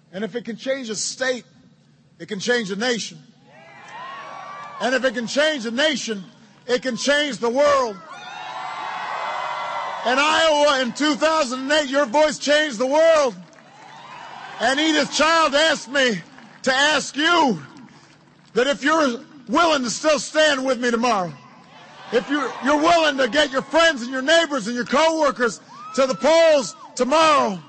And if it can change a state, it can change a nation. And if it can change a nation, it can change the world. In Iowa in 2008, your voice changed the world. And Edith Child asked me to ask you that if you're willing to still stand with me tomorrow, if you're willing to get your friends and your neighbors and your coworkers to the polls tomorrow,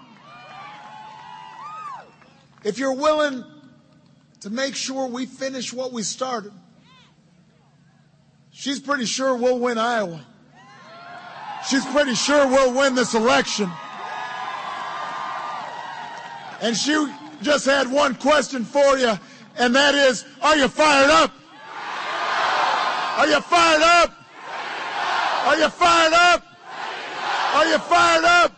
if you're willing to make sure we finish what we started, she's pretty sure we'll win Iowa. She's pretty sure we'll win this election. And she just had one question for you, and that is, are you fired up? Are you fired up? Are you fired up? Are you fired up?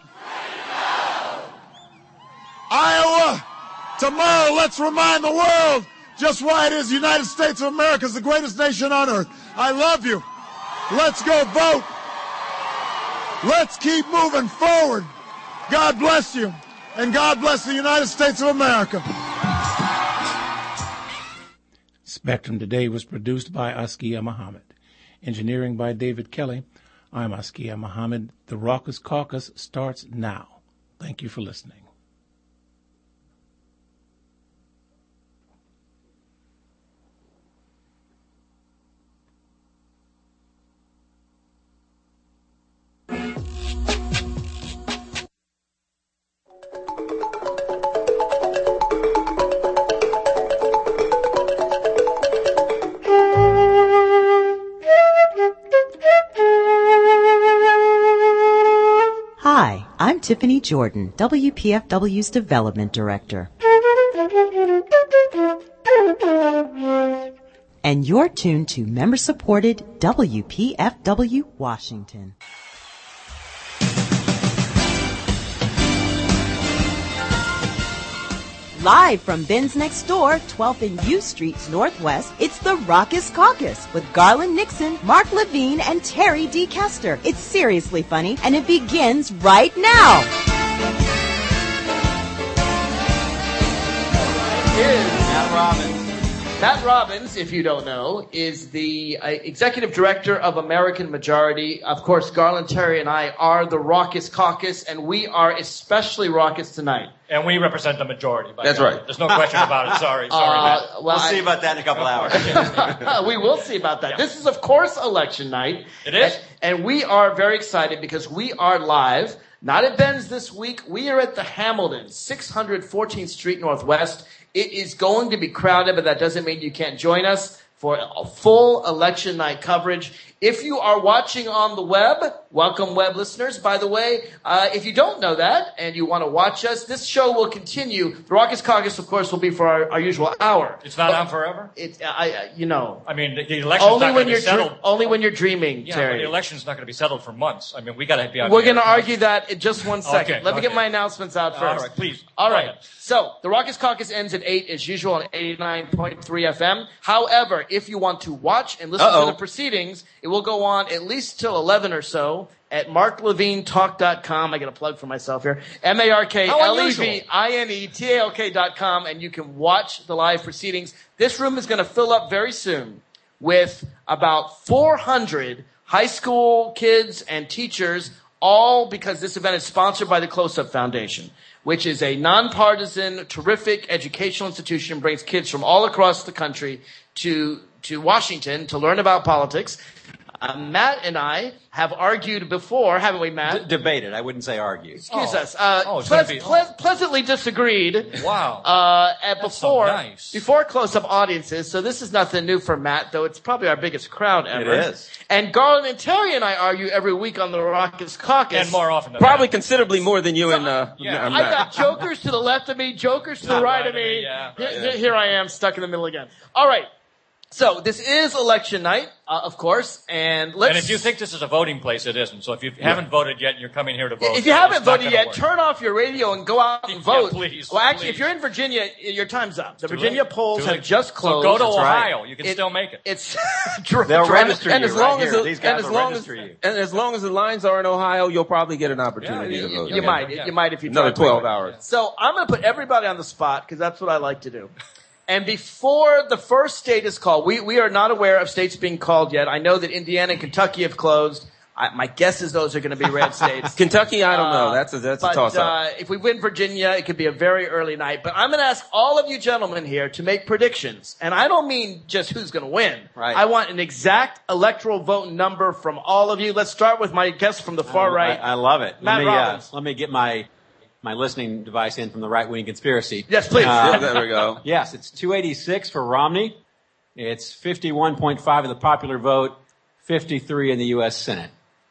Iowa, tomorrow let's remind the world just why it is the United States of America is the greatest nation on earth. I love you. Let's go vote. Let's keep moving forward. God bless you, and God bless the United States of America. Spectrum Today was produced by Askia Muhammad. Engineering by David Kelly. I'm Askia Muhammad. The Raucous Caucus starts now. Thank you for listening. Hi, I'm Tiffany Jordan, WPFW's Development Director. And you're tuned to member-supported WPFW Washington. Live from Ben's Next Door, 12th and U Streets Northwest, it's the Raucous Caucus with Garland Nixon, Mark Levine, and Terry D. Kester. It's seriously funny, and it begins right now. Is Matt Robbins. Matt Robbins, if you don't know, is the executive director of American Majority. Of course, Garland, Terry, and I are the Raucous Caucus, and we are especially raucous tonight. And we represent the majority. That's right. There's no question about it. Sorry, Matt. We'll see about that in a couple hours. We will see about that. Yeah. This is, of course, election night. It is. And we are very excited because we are live, not at Ben's this week. We are at the Hamilton, 614th Street Northwest. It is going to be crowded, but that doesn't mean you can't join us for a full election night coverage. If you are watching on the web, welcome web listeners. By the way, if you don't know that and you want to watch us, this show will continue. The Raucous Caucus, of course, will be for our usual hour. It's not on forever? I mean, the election's not going to be settled. Only when you're dreaming, yeah, Terry. But the election's not going to be settled for months. I mean, we got to be on. We're going to argue that in just one second. Okay, Let me get my announcements out first. All right, please. All right. So, the Raucous Caucus ends at 8 as usual on 89.3 FM. However, if you want to watch and listen to the proceedings, it will go on at least till 11 or so at marklevinetalk.com. I get a plug for myself here. MarkLevinetalk.com, and you can watch the live proceedings. This room is going to fill up very soon with about 400 high school kids and teachers, all because this event is sponsored by the Close-Up Foundation, which is a nonpartisan, terrific educational institution, brings kids from all across the country to Washington to learn about politics. Matt and I have argued before, haven't we, Matt? Debated. I wouldn't say argued. Excuse us. Pleasantly disagreed. Wow. Before close-up audiences, so this is nothing new for Matt, though it's probably our biggest crowd ever. It is. And Garland and Terry and I argue every week on the Raucous Caucus. And more often than probably that. Considerably more than you and I've got jokers to the left of me, jokers to the right of me. Yeah. Here I am, stuck in the middle again. All right. So this is election night, of course, and let's... And if you think this is a voting place, it isn't. So if you haven't voted yet and you're coming here to vote... If you haven't voted yet, turn off your radio and go out and vote. Yeah, please. Well, actually, please. if you're in Virginia, your time's up. The Virginia polls have just closed. So go to That's Ohio. right. You can still make it. It's... They'll register and you as long right as here. the- These guys and as will long register you. And as long as the lines are in Ohio, you'll probably get an opportunity to vote. You might. You might if you Another try 12 quickly. hours. So I'm going to put everybody on the spot because that's what I like to do. And before the first state is called, we are not aware of states being called yet. I know that Indiana and Kentucky have closed. My guess is those are going to be red states. Kentucky, I don't know. That's a toss-up. If we win Virginia, it could be a very early night. But I'm going to ask all of you gentlemen here to make predictions. And I don't mean just who's going to win. Right. I want an exact electoral vote number from all of you. Let's start with my guest from the far right. I love it. Matt Robbins. Let me get my listening device in from the right-wing conspiracy. Yes, please. There we go. Yes, it's 286 for Romney. It's 51.5 of the popular vote, 53 in the U.S. Senate.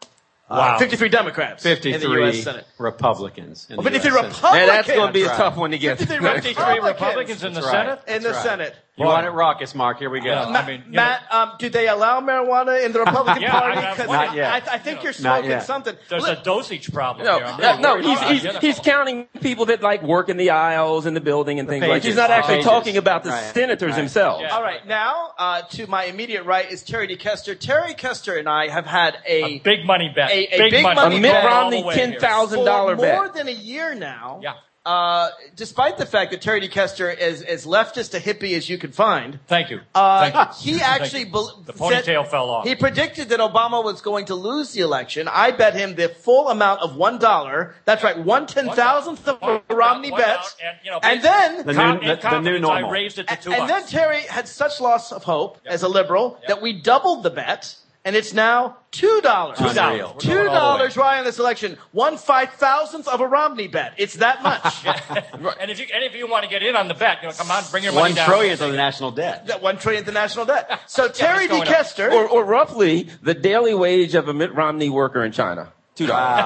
Wow. 53 Democrats in the 53 U.S. Senate. Republicans. In the 53 US Senate. Republicans. Man, that's going to be a That's tough right. one to get. 53 Republicans in the That's right. Senate? In the Senate. You want it raucous, Mark? Here we go. I mean, you Matt, do they allow marijuana in the Republican Yeah, Party? I- 'Cause Not yet. I think you're Not smoking yet. something. There's a dosage problem No, here. I'm really no, worried about he's it. counting people that like work in the aisles in the building and things like that. pages. He's not actually Pages. talking about the Right. senators Right. themselves. Yeah. All right, now to my immediate right is Terry D. Kester. Terry Kester and I have had A big money bet. A big money A Mitt bet Romney all the way here. $10,000 for more bet. than a year now. Yeah. Despite the fact that Terry D. Kester is as leftist a hippie as you could find, Thank you. Thank you. he actually The ponytail fell off. He predicted that Obama was going to lose the election. I bet him the full amount of $1. That's right, 1/10,000th of a Romney bet. And then The new normal. I raised it to $2. And then Terry had such loss of hope as a liberal that we doubled the bet, and it's now $2. Unreal. $2 right on this election. 1/5000th of a Romney bet. It's that much. And if any of you want to get in on the bet, come on, bring your money 1 down. trillionth of the national debt. That 1 trillionth of national debt. So Terry D. going up. Kester, Or roughly the daily wage of a Mitt Romney worker in China. $2.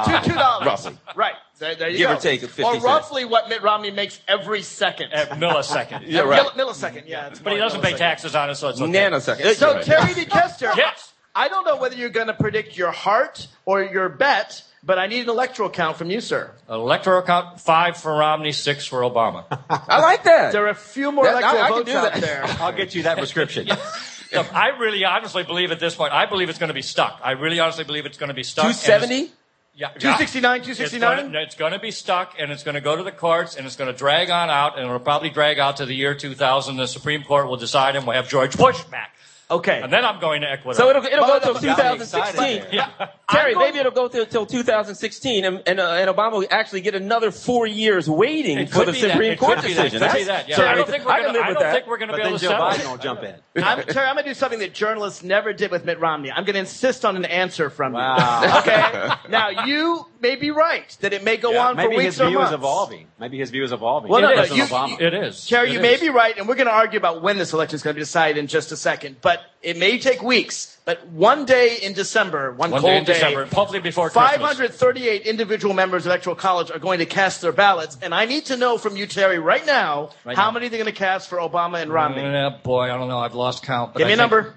$2. Roughly. Right. There you Give go. or take 50 Or cents. roughly what Mitt Romney makes every second. A millisecond. Yeah, right. Millisecond, yeah. it's But he more doesn't pay millisecond. taxes on it, so it's okay. Nanosecond. So Right. Terry D. Kester, Yes. I don't know whether you're going to predict your heart or your bet, but I need an electoral count from you, sir. Electoral count 5 for Romney, 6 for Obama. I like that. There are a few more That- electoral I can votes do out that. there. I'll get you that prescription. Look, I really honestly believe at this point, I believe it's going to be stuck. I really honestly believe it's going to be stuck. 270? Yeah. 269, 269? It's going to be stuck, and it's going to go to the courts, and it's going to drag on out, and it'll probably drag out to the year 2000. The Supreme Court will decide, and we'll have George Bush back. Okay. And then I'm going to Ecuador. So it'll go till Got me 2016. excited yeah. Terry, maybe it'll go till 2016, and Obama will actually get another 4 years waiting It for could the be that. Supreme It Court could be decision. that. Could be that. Yeah. So I don't think we're I can going to. live I with don't that. think we're going to But be then able to Joe settle. Biden will jump in. Terry, I'm going to do something that journalists never did with Mitt Romney. I'm going to insist on an answer from you. Wow. Okay? Now, you may be right that it may go on for Maybe weeks his or view months. is evolving. Maybe his view is evolving. Well, no, President you- Obama. It is. Terry, It you is. may be right, and we're going to argue about when this election is going to be decided in just a second. But it may take weeks. But one day in December, one One cold day in December, hopefully before Christmas. 538 individual members of Electoral College are going to cast their ballots. And I need to know from you, Terry, right now, how many they're going to cast for Obama and Romney. Boy, I don't know. I've lost count. But Give me a I think number.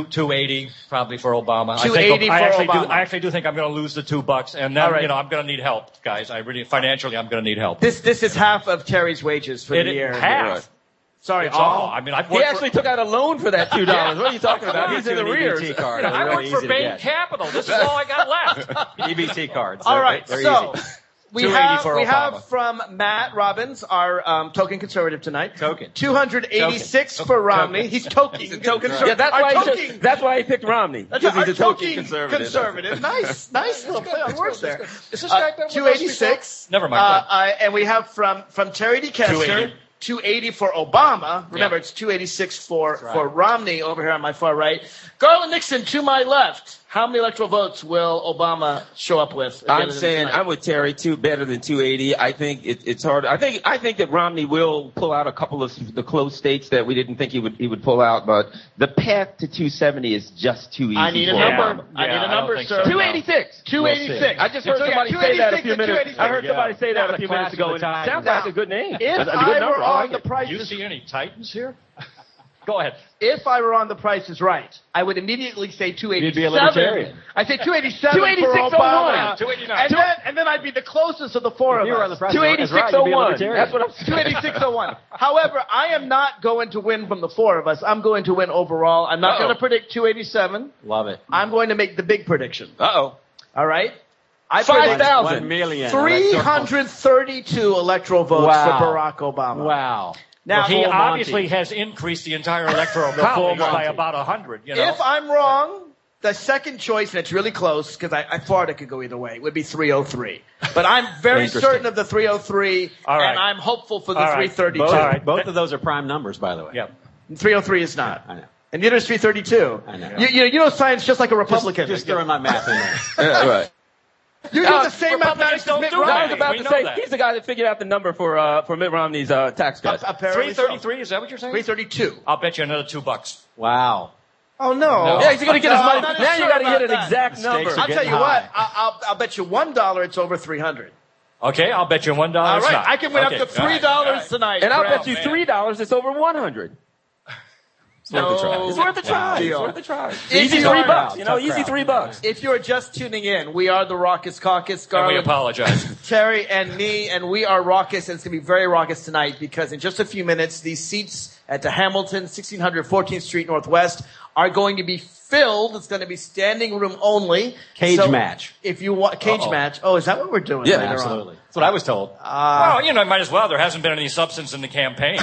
280 probably for Obama. 280 I for actually Obama. I actually do think I'm going to lose the $2, and then All right. I'm going to need help, guys. I really financially I'm going to need help. This is half of Terry's wages for the year. half. Sorry, It's all. all. I mean, I've He worked actually took out a loan for that $2. What are you talking about? He's in the An rears. EBT card. I They're work really for easy to Bain get. Capital. This is all I got left. EBT cards. All right, They're so easy. we 280 for have Obama. from Matt Robbins, our token conservative tonight. Token. 286 for Romney. He's toking. Yeah, that's why he picked Romney. That's Because our he's a token toking conservative. Nice little play on words there. Is this guy been with us 286. Never mind. And we have from Terry D. Kester, 280. 280 for Obama. Remember, it's 286 for Romney over here on my far right. Garland Nixon to my left. How many electoral votes will Obama show up with? at the end I'm of the saying night? I'm with Terry too. Better than 280. I think it's hard. I think that Romney will pull out a couple of the close states that we didn't think he would pull out. But the path to 270 is just too easy. I need a for number. Obama. I need a I don't number, think sir. so. 286. 286. I just heard somebody say that a few minutes. I heard There you somebody go. say that Now a the few class minutes ago. of And the it time. sounds like a good name. If a good I number. were I on like the it. price, You see any Titans here? Go ahead. If I were on The Price is Right, I would immediately say 287. You'd be a libertarian. I say 287 for 286.01. Obama. 289. And then I'd be the closest of the four of If you were on us. the president, that's right, you'd be a 286.01. libertarian. That's what I'm saying. 286.01. However, I am not going to win from the four of us. I'm going to win overall. I'm not going to predict 287. Love it. I'm going to make the big prediction. Uh-oh. All right? I 5,000. 1 million. 332 electoral votes Wow. for Barack Obama. Wow. Now, He full obviously Monty. has increased the entire electoral full college by Monty. about 100. You know? if I'm wrong, the second choice, and it's really close, because I thought it could go either way, would be 303. But I'm very Interesting. certain of the 303, All right. and I'm hopeful for the All right. 332. Both, All right. both of those are prime numbers, by the way. Yeah. 303 is not. I know. And neither is 332. I know. You know science just like a Republican. Just throwing my math in there. Yeah, right. You do the same Republicans mathematics as don't Mitt do I that. was Romney. about We to know say, that. he's the guy that figured out the number for Mitt Romney's tax cuts. Apparently so. 333, is that what you're saying? 332. I'll bet you another $2. Wow. Oh, no. Yeah, he's going to get his No, money. I'm not Now you sure got to about get an that. exact The number. stakes are I'll tell getting you what. high. I'll bet you $1 it's over 300. Okay, I'll bet you $1. All it's right, not. I can win Okay, up to all $3 right. tonight. And I'll Brad. bet you $3 it's over 100. No. It's worth a try. It's Deal. worth a try. If Easy you are- $3. You know, Tough easy crowd. $3. If you're just tuning in, we are the Raucous Caucus. And we Garland, apologize. Terry, and me, and we are raucous, and it's going to be very raucous tonight because in just a few minutes, these seats at the Hamilton, 1600 14th Street Northwest, are going to be filled. It's going to be standing room only. Cage So match. If you want cage Uh-oh. match, oh, is that what we're doing? Yeah, later on? Absolutely. That's what I was told. Well, you know, might as well. There hasn't been any substance in the campaign. So,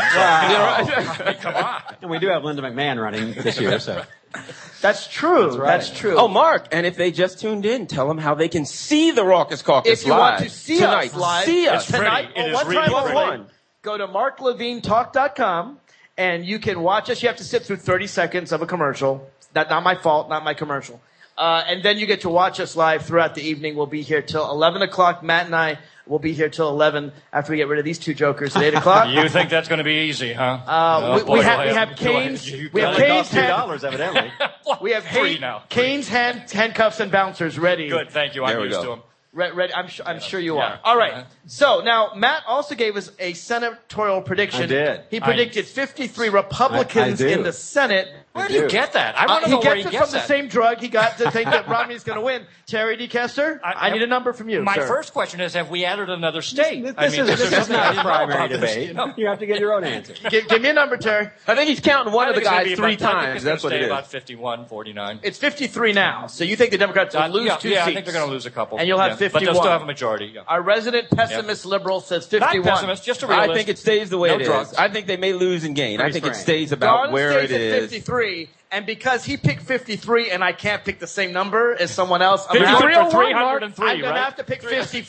I mean, come on. And we do have Linda McMahon running this year, so. That's true. right. That's true. Oh, Mark, and if they just tuned in, tell them how they can see the Raucous Caucus If you live want to see tonight. us live, See us. It's pretty. tonight, It is what really time pretty. only, go to marklevinetalk.com and you can watch us. You have to sit through 30 seconds of a commercial. That's not my fault, not my commercial. And then you get to watch us live throughout the evening. We'll be here till 11 o'clock. Matt and I will be here till 11 after we get rid of these two jokers at 8 o'clock. You think that's going to be easy, huh? We have canes. We have canes, $2, evidently. we have Three now. canes, handcuffs, and bouncers ready. Good, thank you. I'm There we used go. to them. Ready. I'm sure you Yeah. are. All right. Uh-huh. So now Matt also gave us a senatorial prediction. I did. He predicted 53 Republicans I do. in the Senate. Where do you get that? I want to He know where gets he it gets from the that. same drug he got to think that Romney's going to win. Terry D. Kester, I need a number from you, My sir. first question is, have we added another state? This is not a primary this, debate. you know? You have to get your own answer. Give me a number, Terry. I think he's counting one of the I think guys it's gonna 3 be about- I think times. it's gonna That's what stay it is. about 51, 49. It's 53 now. So you think the Democrats will lose yeah, 2 yeah, seats? I think they're going to lose a couple. And you'll have Yeah. But they'll 51. still have a majority. Yeah. Our resident pessimist liberal says 51. Not pessimist, just a realist. I think it stays the way No it is. drugs. I think they may lose and gain. I Pretty think it strange. stays about Garland where stays it at is. 53, and because he picked 53 and I can't pick the same number as someone else, I'm 53 gonna- for 303, I'm going to right? have to pick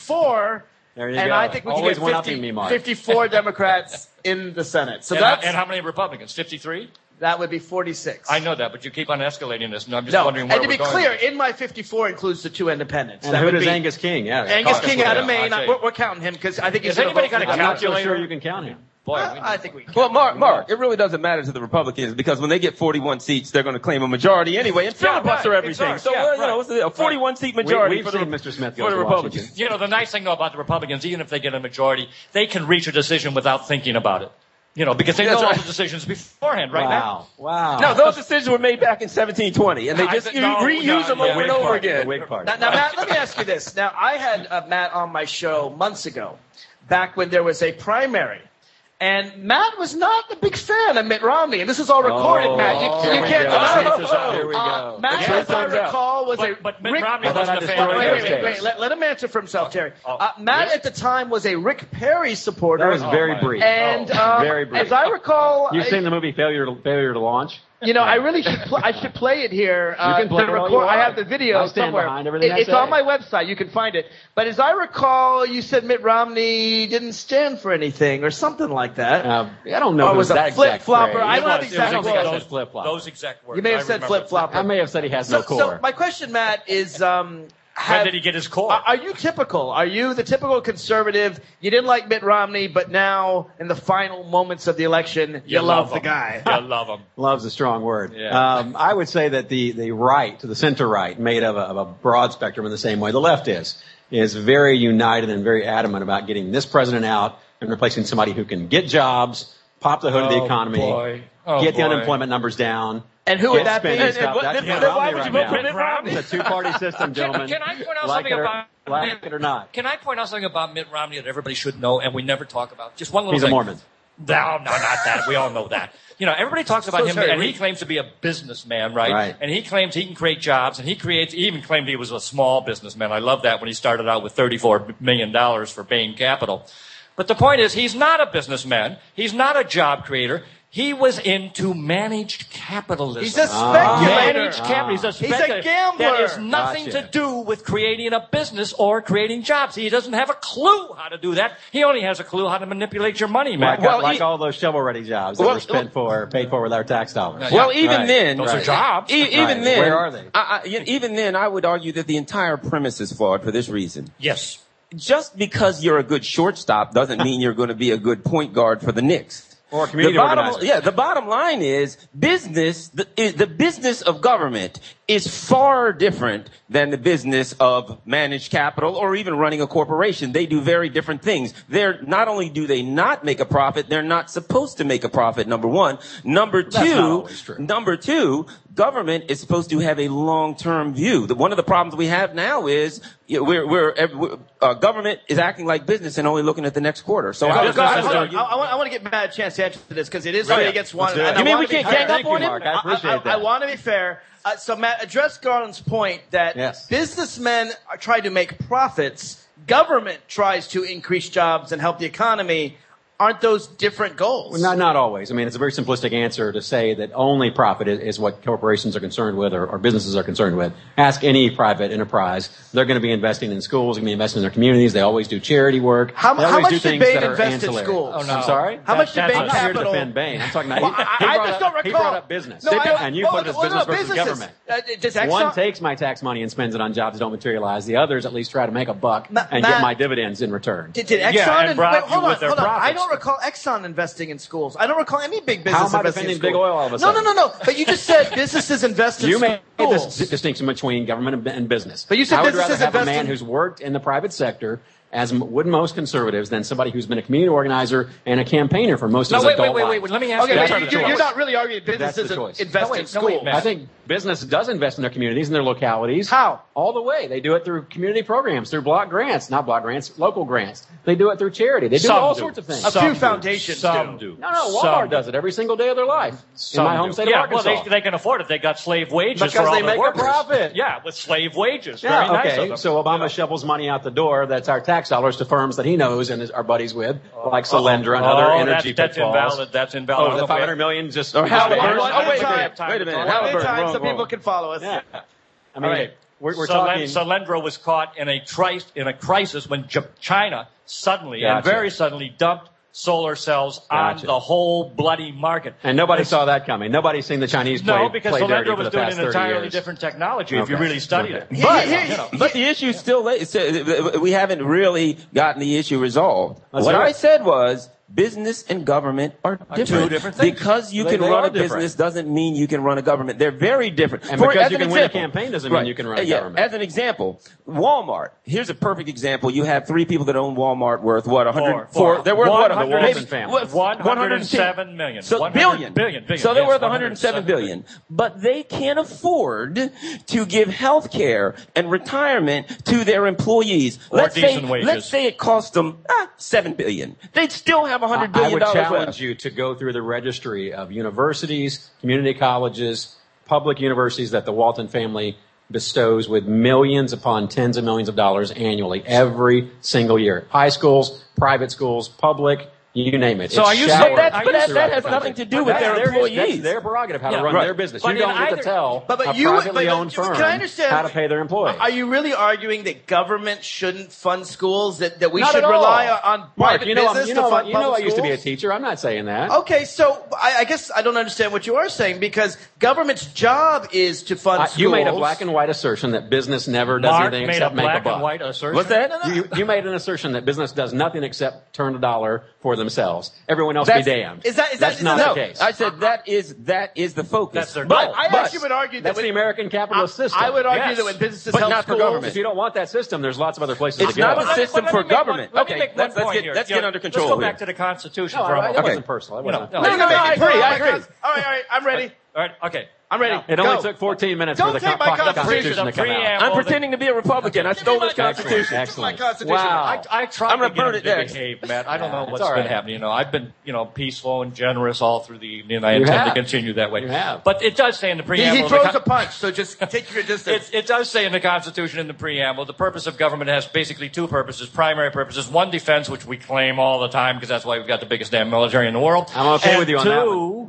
54, There you and go. I think we can Always get one-upping me, Mark. 54 Democrats in the Senate. So And how many Republicans? 53? that would be 46. I know that, but you keep on escalating this, and I'm just No, wondering where and to we're be going. clear, in my 54 includes the 2 independents. And That who would does be Angus King? Yeah. Angus King out of Yeah, Maine. I'll tell you. We're counting him because I think he's Has anybody gonna got a vote for I'm not so calculator? sure you can count him. Boy, I think we can. Well, Mark, it really doesn't matter to the Republicans because when they get 41 seats, they're going to claim a majority anyway and filibuster right. everything. It's So, ours. Yeah, you know, right. what's the deal? 41 seat majority We've for the seen Mr. Smith go for the to Republicans. Washington. You know, the nice thing though about the Republicans, even if they get a majority, they can reach a decision without thinking about it. You know, because they That's know all right. the decisions beforehand, right now. Wow. No, those decisions were made back in 1720, and they just reuse them over and over The again. Whig Party. Now, Matt, let me ask you this. Now, I had Matt on my show months ago, back when there was a primary. And Matt was not a big fan of Mitt Romney. And this is all recorded, Matt. You can't deny it. Here we go. Matt, The truth as I comes out. recall, was But Mitt Rick... Romney I wasn't a thought fan of I theirs. destroyed Wait. Let him answer for himself, Terry. Oh, Matt really? at the time was a Rick Perry supporter. That was very my. brief. And Very brief. as I recall, You've seen the movie Failure to Launch? you know, I really should. I should play it here. You can play to it all record. you I want. have the video I stand somewhere. behind everything I It's say. on my website. You can find it. But as I recall, you said Mitt Romney didn't stand for anything or something like that. I don't know Or if it was was a that flip-flopper. exact I don't have phrase. the exact I don't think I quote. said flip-flop. Those exact words. You may have I said remember. flip-flopper. I may have said he has no core. So my question, Matt, is. When did he get his core? Are you typical? Are you the typical conservative? You didn't like Mitt Romney, but now in the final moments of the election, you love the him. guy. You love him. Love's a strong word. Yeah. I would say that the right, the center right, made of a broad spectrum in the same way the left is very united and very adamant about getting this president out and replacing somebody who can get jobs, pop the hood of the economy, get the boy. unemployment numbers down. And who would that be? Spending stuff. That's Then Mitt why Romney would you right vote for now. Mitt Romney? It's a two-party system, gentlemen. Can I point out like something it or, about like it or not? Can I point out something about Mitt Romney that everybody should know and we never talk about? Just one little He's thing. a Mormon. No, not that. We all know that. You know, everybody talks about So him, sorry, and he Reed. claims to be a businessman, right? Right. And he claims he can create jobs, and he even claimed he was a small businessman. I love that when he started out with $34 million for Bain Capital. But the point is, he's not a businessman. He's not a job creator. He was into managed capitalism. He's a speculator. Managed capital. He's a He's a speculator. gambler. That has nothing Gotcha. to do with creating a business or creating jobs. He doesn't have a clue how to do that. He only has a clue how to manipulate your money, man. Like all those shovel-ready jobs that were paid for with our tax dollars. Well, even Right. then, Those are jobs. Even Right. then, Where are they? Even then, I would argue that the entire premise is flawed for this reason. Yes. Just because you're a good shortstop doesn't mean you're going to be a good point guard for the Knicks. Or a community organizer. Yeah, the bottom line is business, the business of government is far different than the business of managed capital or even running a corporation. They do very different things. Not only do they not make a profit, they're not supposed to make a profit, number one. Number two, government is supposed to have a long-term view. One of the problems we have now is government is acting like business and only looking at the next quarter. So I want to get Matt a chance to answer this because it is three against one. Let's do it. You mean we can't gang up on him? Mark. I appreciate that. I want to be fair. So Matt, address Garland's point that Yes. businessmen are trying to make profits. Government tries to increase jobs and help the economy. Aren't those different goals? Well, not always. I mean, it's a very simplistic answer to say that only profit is what corporations are concerned with or businesses are concerned with. Ask any private enterprise. They're going to be investing in schools, they're going to be investing in their communities. They always do charity work. How They always much do did things Bain that are invest in ancillary. schools? Oh, no. I'm sorry? How much did That's Bain I'm not here to Capital? defend Bain. I'm talking about Well, I just don't recall. he brought up business. No, and you put it as business versus businesses. government. Does Exxon- One takes my tax money and spends it on jobs that don't materialize. The others at least try to make a buck and Matt- get my dividends in return. Did Exxon Yeah, and robbed you hold with their on. I profits. don't recall Exxon investing in schools. I don't recall any big business How am I investing in defending schools. big oil all of a sudden? No. But you just said businesses invest in You made schools. this distinction between government and business. But you said I would businesses rather have a invest man in- who's worked in the private sector, as would most conservatives, than somebody who's been a community organizer and a campaigner for most of his adult life. Let me ask Okay, you. but That's the you're choice. not really arguing That's businesses the choice. invest in schools. Matt. I think business does invest in their communities and their localities. How? All the way. They do it through community programs, through block grants, not block grants, local grants. They do it through charity. They do Some all do. sorts of things. A few foundations Some do. do. No, Walmart Some does it every single day of their life. In my home state of yeah, Arkansas. well, they can afford it. They got slave wages Because for all they the make a workers. profit. Yeah, with slave wages. Yeah, Very nice okay. of them. So Obama shovels money out the door. That's our tax dollars to firms that he knows and are buddies with, like Solyndra and other energy that's pitfalls. invalid. That's invalid. Oh, the $500 million just. Or Halliburton. One Oh, wait a time. minute. Wait a minute. One at a Halliburton, time wrong, so wrong. people can follow us. Yeah. I mean, All right. we're talking. Solyndra was caught in a crisis when China suddenly and Gotcha. very suddenly dumped solar cells on Gotcha. the whole bloody market. And nobody saw that coming. Nobody's seen the Chinese play. No, because play dirty Solyndra for was the doing past an 30 entirely years. different technology if you Okay. really studied Okay. it. But the issue still, we haven't really gotten the issue resolved. Let's What do it. I said was, business and government are different. two different things. Because you They can run are a different. business doesn't mean you can run a government. They're very different. And because as you an can win a example- campaign doesn't mean you can run a Yeah, government. as an example, Walmart. Here's a perfect example. You have three people that own Walmart worth what? 100? Four. They're worth what? 100 Walton Maybe- family. what, 107 million. So 100 billion. billion. So they're Yes, worth 107 billion. But they can't afford to give health care and retirement to their employees. Or decent wages. Let's say it cost them $7 billion. They'd still have $100 I billion would challenge left. you to go through the registry of universities, community colleges, public universities that the Walton family bestows with millions upon tens of millions of dollars annually every single year. High schools, private schools, public, you name it. So It's are you showered saying that throughout has the nothing country. to do with their employees. That's their prerogative how to Yeah, run right. their business. But you don't in get either- to tell But a you, privately but owned firm can I understand, how to pay their employees. Are you really arguing that government shouldn't fund schools? That we Not should at all. rely on Mark, private you know, business you to know, fund you know public I used to be a schools? teacher. I'm not saying that. Okay, so I guess I don't understand what you are saying because government's job is to fund schools. You made a black and white assertion that business never does Mark anything made except a make a black buck. and white assertion. What's that? You made an assertion that business does nothing except turn a dollar for the themselves. Everyone else That's- be damned. That's not No, the case. I said that is the focus. That's their but, goal. I but- actually would argue that That's the American capitalist system. I would argue Yes. that when businesses But help not for schools, government. If you don't want that system, there's lots of other places It's to go. not a But let me- system but for let me make government. one- let me Okay, make one let's point get here. let's You get know, under control. Let's go here. back to the Constitution No, for a it moment. wasn't personal. It wasn't. No, No, I agree. All right, I'm ready. All right, okay. I'm ready. It only Go. took 14 minutes Don't for the take my Constitution Constitution to come out. Preamble. I'm pretending to be a Republican. I stole this Constitution. Excellent. My Constitution. Wow. I tried I'm gonna to get burn him it to next. behave, Matt. I don't know It's what's all been right. happening. I've been, peaceful and generous all through the evening, and I You intend have. to continue that way. You have. But it does say in the preamble. He the throws Con- a punch, so just take your distance. It does say in the Constitution in the preamble, the purpose of government has basically two purposes, primary purposes. One, defense, which we claim all the time because that's why we've got the biggest damn military in the world. I'm okay And with you on that one.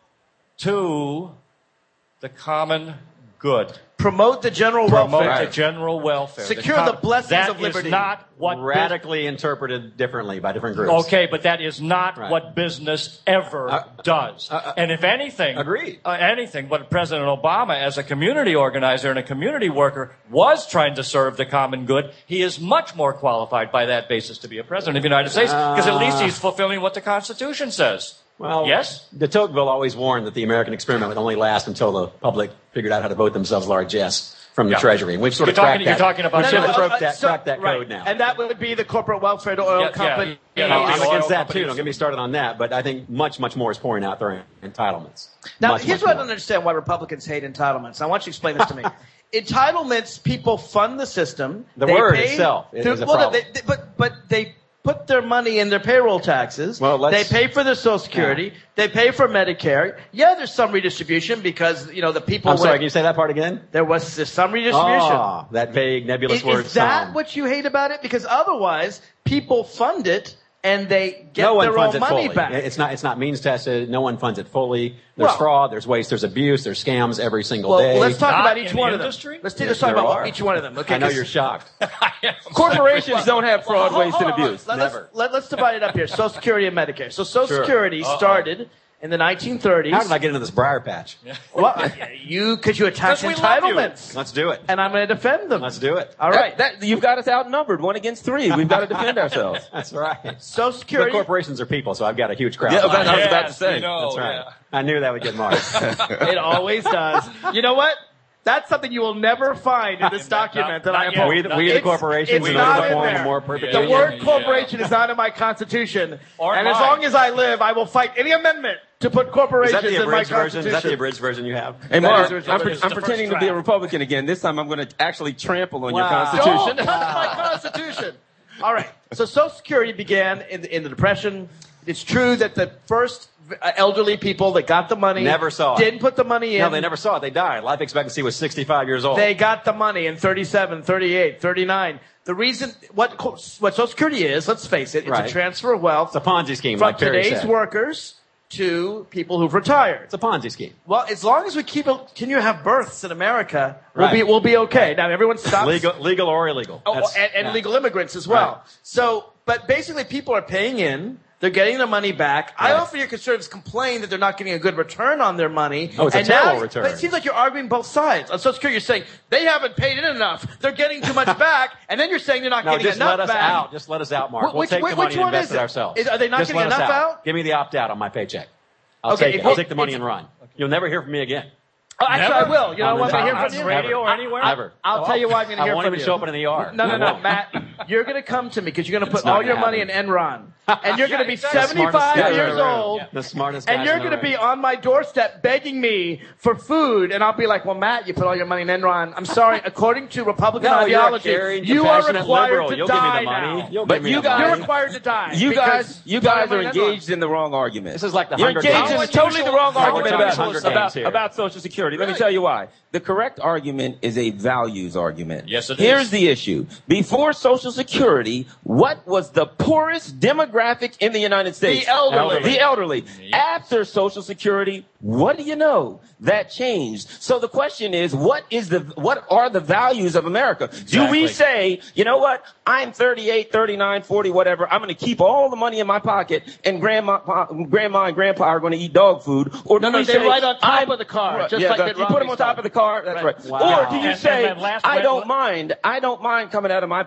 Two, the common good. Promote the general Promote welfare. the general welfare. Secure the blessings that of liberty. Is not what Radically interpreted differently by different groups. Okay, but that is not Right. what business ever does. And if anything, Agreed. What President Obama, as a community organizer and a community worker, was trying to serve the common good, he is much more qualified by that basis to be a president of the United States because at least he's fulfilling what the Constitution says. Well, yes? De Tocqueville always warned that the American experiment would only last until the public figured out how to vote themselves largesse from the Yeah. Treasury. And we've sort of You're talking- cracked that. you're talking about- We've sort of No, cracked that right. code now. And that would be the corporate welfare to oil Yeah, companies. yeah. No, I'm the oil against that companies. too. Don't get me started on that. But I think much more is pouring out their entitlements. Now, Much, here's much what I more. don't understand why Republicans hate entitlements. I want you to explain this to me. Entitlements, people fund the system. The They word pay itself is a well, problem. but they put their money in their payroll taxes. Well, they pay for their Social Security. Yeah. They pay for Medicare. Yeah, there's some redistribution because, the people... I'm sorry, can you say that part again? There's some redistribution. Oh, that vague, nebulous word. Is that some. what you hate about it? Because otherwise, people fund it and they get No one their funds own it money fully. back. It's not means tested. No one funds it fully. There's Well- fraud. There's waste. There's abuse. There's scams every single Well, day. let's talk Not about each in one the of them. industry? Let's Yes, talk there about are. each one of them. Okay, I know 'cause- you're shocked. Corporations don't have fraud, Hold waste, and on. abuse. Never. Let's divide it up here. Social Security and Medicare. So Social Sure. Security started in the 1930s. How did I get into this briar patch? Well, because you attack Because we love you. entitlements. Let's do it. And I'm going to defend them. Let's do it. All right. You've got us outnumbered, 1 against 3. We've got to defend ourselves. That's right. Social But Security. corporations are people, so I've got a huge crowd. Yeah, behind I was me. about to say. That's right. Yeah. I knew that would get marked. It always does. You know what? That's something you will never find in this document that I not am yet. we the It's- corporations it's in not order to in form there. a more perfect The Yeah, union. word yeah. corporation is not in my Constitution. Or and as mine. long as I live, I will fight any amendment to put Is corporations that the in my abridged version? Constitution. Is that the abridged version you have? Hey, That Mark, is- I'm that is the pretending first to be a draft. Republican again. This time I'm going to actually trample on your Wow. Constitution. Don't touch my Constitution. All right. So Social Security began in the Depression. It's true that the first elderly people that got the money Never saw it. didn't put the money in. No, they never saw it. They died. Life expectancy was 65 years old. They got the money in 37, 38, 39. The reason, what Social Security is, let's face it, it's Right. a transfer of wealth It's a Ponzi scheme, from like Terry today's said. workers to people who've retired. It's a Ponzi scheme. Well, as long as we continue to have births in America, Right. we'll be okay. Now, everyone stops. Legal or illegal. Oh, That's- and yeah. legal immigrants as well. Right. So, but basically people are paying in. They're getting their money back. I Right. often hear conservatives complain that they're not getting a good return on their money. Oh, it's a and terrible now, return. But it seems like you're arguing both sides. On Social Security, you're saying they haven't paid in enough. They're getting too much back. And then you're saying they're not No, getting just enough let us back. out. Just let us out, Mark. Wh- We'll which- take the which money and one invest is it it? ourselves. Are they not just getting let us enough out? Give me the opt-out on my paycheck. I'll Okay, take the money and run. You'll never hear from me again. Oh, actually, Never? I will. You know On what? the I'm going to top. hear from you. Radio or anywhere? Ever. I'll tell you why I'm going to I hear won't from even you. show up in the ER. No, I won't. Matt. You're going to come to me because you're going to It's put not all your gonna money in Enron. And you're going to be exactly. The smartest 75 guy in years the room. old. The smartest guy And you're in the going to be room. on my doorstep begging me for food. And I'll be like, well, Matt, you put all your money in Enron. I'm sorry. According to Republican No, you're a ideology, caring, you are compassionate required liberal. to You'll give me die the money. now. You'll But give me you the guys- You're money. required to die. You because guys you put all are your money in Enron. engaged in the wrong argument. This is like the You're Hunger engaged Games. in totally the wrong We're argument talking about, Hunger Games here. about Social Security. Let me tell you why. The correct argument is a values argument. Yes, it Here's is. the issue. Before Social Security, what was the poorest demographic in the United States? The elderly. The elderly. After Social Security, what do you know? That changed. So the question is, what are the values of America? Do we Exactly. say, you know what? I'm 38, 39, 40, whatever. I'm going to keep all the money in my pocket, and grandma and grandpa are going to eat dog food? Or do No, we they're say, right on top I'm- of the car, Right, just yeah, like Mitt you put them on Romney's top of the car. That's right. Wow. Or do you And say, then last I week- don't mind coming out of my pocket because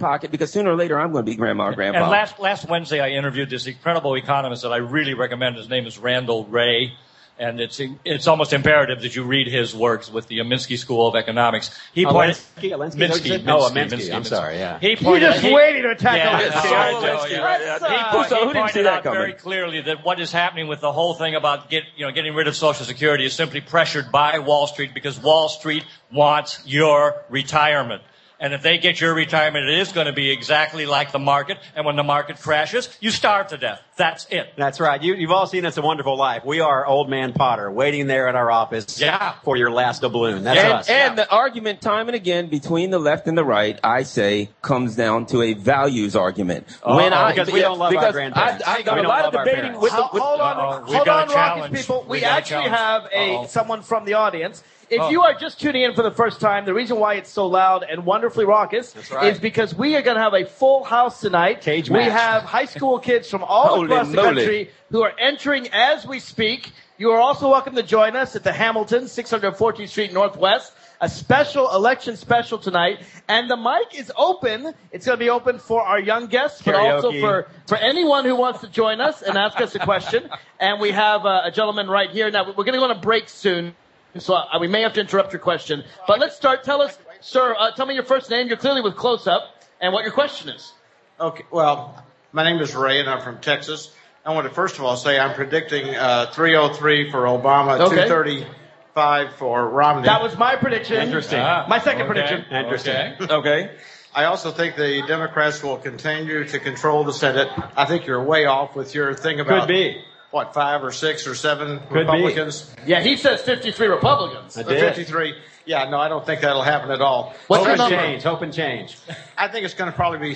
because sooner or later I'm going to be grandma or grandpa. And last Wednesday, I interviewed this incredible economist that I really recommend. His name is Randall Wray. And it's almost imperative that you read his works with the Minsky School of Economics. He pointed Minsky. I'm sorry. Yeah. You're just waiting to tackle this. Who didn't see that coming? Very clearly that what is happening with the whole thing about getting rid of Social Security is simply pressured by Wall Street because Wall Street wants your retirement. And if they get your retirement, it is going to be exactly like the market. And when the market crashes, you starve to death. That's it. That's right. You've all seen It's a Wonderful Life. We are Old Man Potter waiting there at our office for your last doubloon. That's us. And the argument time and again between the left and the right, I say, comes down to a values argument. Because we don't love our grandparents. I've got a lot of debating with Hold on, Rockets people. We actually have someone from the audience. If you are just tuning in for the first time, the reason why it's so loud and wonderfully raucous is because we are going to have a full house tonight. Cage match. We have high school kids from all across the country who are entering as we speak. You are also welcome to join us at the Hamilton, 614th Street Northwest. A special election special tonight. And the mic is open. It's going to be open for our young guests, but also for anyone who wants to join us and ask us a question. And we have a gentleman right here. Now, we're going to go on a break soon. So we may have to interrupt your question. But let's start. Tell us, sir, tell me your first name. You're clearly with Close Up. And what your question is. Okay. Well, my name is Ray, and I'm from Texas. I want to first of all say I'm predicting 303 for Obama, 235 for Romney. That was my prediction. Interesting. My second prediction. Interesting. Okay. I also think the Democrats will continue to control the Senate. I think you're way off with your thing about... Could be. What, 5 or 6 or 7 Could Republicans? Yeah, he says 53 Republicans. I did. 53. Yeah, no, I don't think that'll happen at all. What's your number? Hope and change. I think it's going to probably be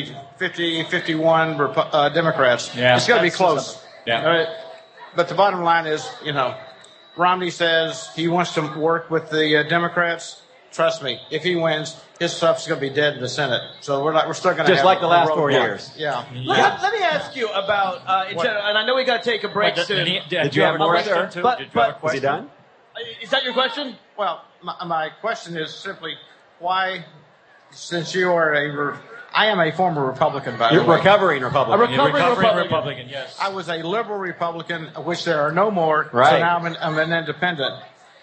51 Democrats. Yeah. It's going to be close. Yeah. All right. But the bottom line is, Romney says he wants to work with the Democrats. Trust me, if he wins, his stuff's going to be dead in the Senate. So we're still going to Just like the last 4 years. Yeah. Let me ask you about, and I know we got to take a break soon. Did you have more, sir? Is he done? Is that your question? Well, my question is simply why, since you are I am a former Republican, by the way. Recovering Republican. A recovering Republican, yes. I was a liberal Republican, of which there are no more. Right. So now I'm an independent.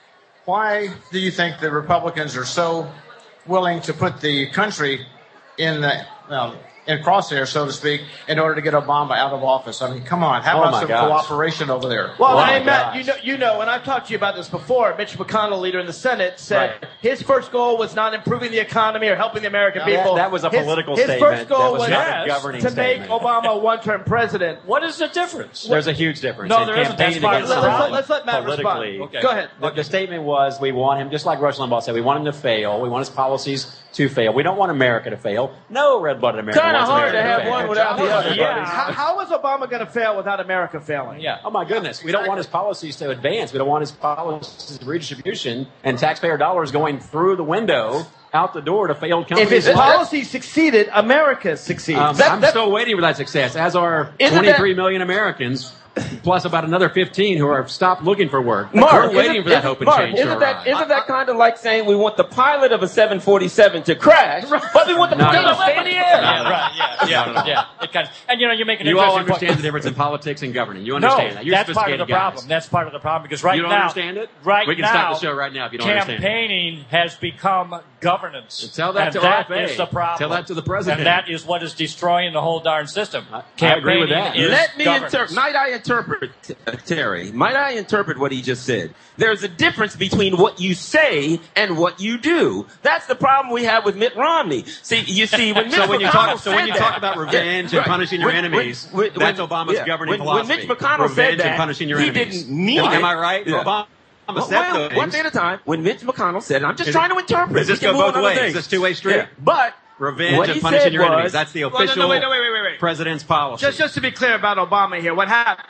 Why do you think the Republicans are so willing to put the country in crosshairs, so to speak, in order to get Obama out of office? I mean, come on. How about some cooperation over there? Well, Matt, you know, and I've talked to you about this before. Mitch McConnell, leader in the Senate, said his first goal was not improving the economy or helping the American people. That was a political his statement. His first goal was not a governing to statement. make Obama a one-term president. What is the difference? There's a huge difference. No, in there isn't. That's campaigning fine. against Let's let Matt politically. respond. Okay. Go ahead. The statement was we want him, just like Rush Limbaugh said, we want him to fail. We want his policies to fail. We don't want America to fail. No red-blooded American Kind of wants hard America to have fail. one without the other. Yeah. How is Obama going to fail without America failing? Yeah. Oh my goodness. We don't want his policies to advance. We don't want his policies to redistribution and taxpayer dollars going through the window out the door to failed companies. If his policies succeeded, America succeeds. I'm still waiting for that success, as are 23 million Americans, plus about another 15 who have stopped looking for work. We're waiting for that hope and change to arrive. Isn't that kind of like saying we want the pilot of a 747 to crash, but we want the pilot to stay in the air? Yeah, right. Yeah. It kind of, and you make an You all interesting understand point. the difference in politics and governing. You understand that. You're that's part of the sophisticated problem. guys. That's part of the problem because right You don't now, understand it? Right we can now, stop the show right now if you don't understand it. campaigning has become governance. Tell that and to that RFA. is the problem. Tell that to the president. And that is what is destroying the whole darn system. I agree with that. Campaigning is Let me governance. might I interpret, Terry? Might I interpret what he just said? There's a difference between what you say and what you do. That's the problem we have with Mitt Romney. When Mitch when you McConnell talk about revenge and punishing your enemies, that's Obama's governing philosophy. When Mitch McConnell revenge said that, and punishing your he enemies. didn't mean it. Am I right? Yeah. Obama said those one things. day at a time. When Mitch McConnell said, I'm just trying to interpret. Does this We can go move both on to other ways? things. Is this two-way street? Yeah. But Revenge what and he punishing said your enemies. was- That's the Well, official wait. president's policy. Just to be clear about Obama here, what happened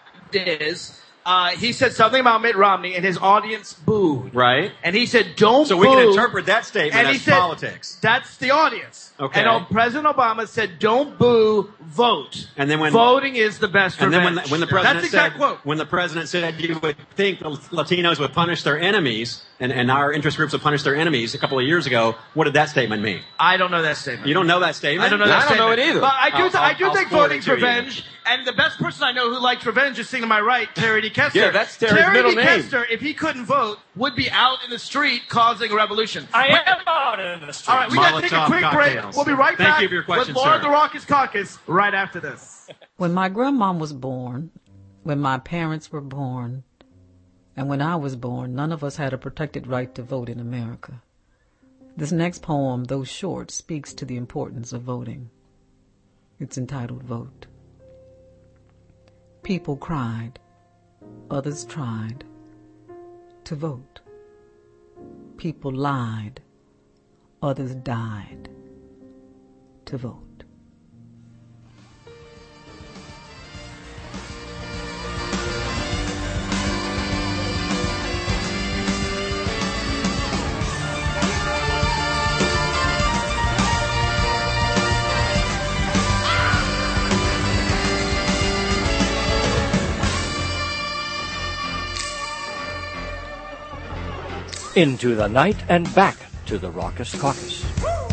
is he said something about Mitt Romney, and his audience booed. Right. And he said, "Don't So boo." we can interpret that statement and as he said, politics. That's the audience. Okay. And President Obama said, "Don't boo, vote." And then when voting is the best And then revenge. when the president That's the exact said quote. when the president said you would think the Latinos would punish their enemies and our interest groups will punish their enemies a couple of years ago, what did that statement mean? I don't know that statement. You don't know that statement? I don't know that statement. I don't know it either. But I do think voting's forward it to you. revenge. And the best person I know who likes revenge is sitting to my right, Terry D. Kester. Yeah, that's Terry's middle name. Terry D. Kester, if he couldn't vote, would be out in the street causing a revolution. I am out in the street. All right, we got to take a Molotov quick break. cocktails. We'll be right Thank back you for your question, with more sir. of the Raucous Caucus right after this. When my grandmom was born, when my parents were born, and when I was born, none of us had a protected right to vote in America. This next poem, though short, speaks to the importance of voting. It's entitled Vote. People cried, others tried to vote. People lied, others died to vote. Into the night and back to the Raucous Caucus.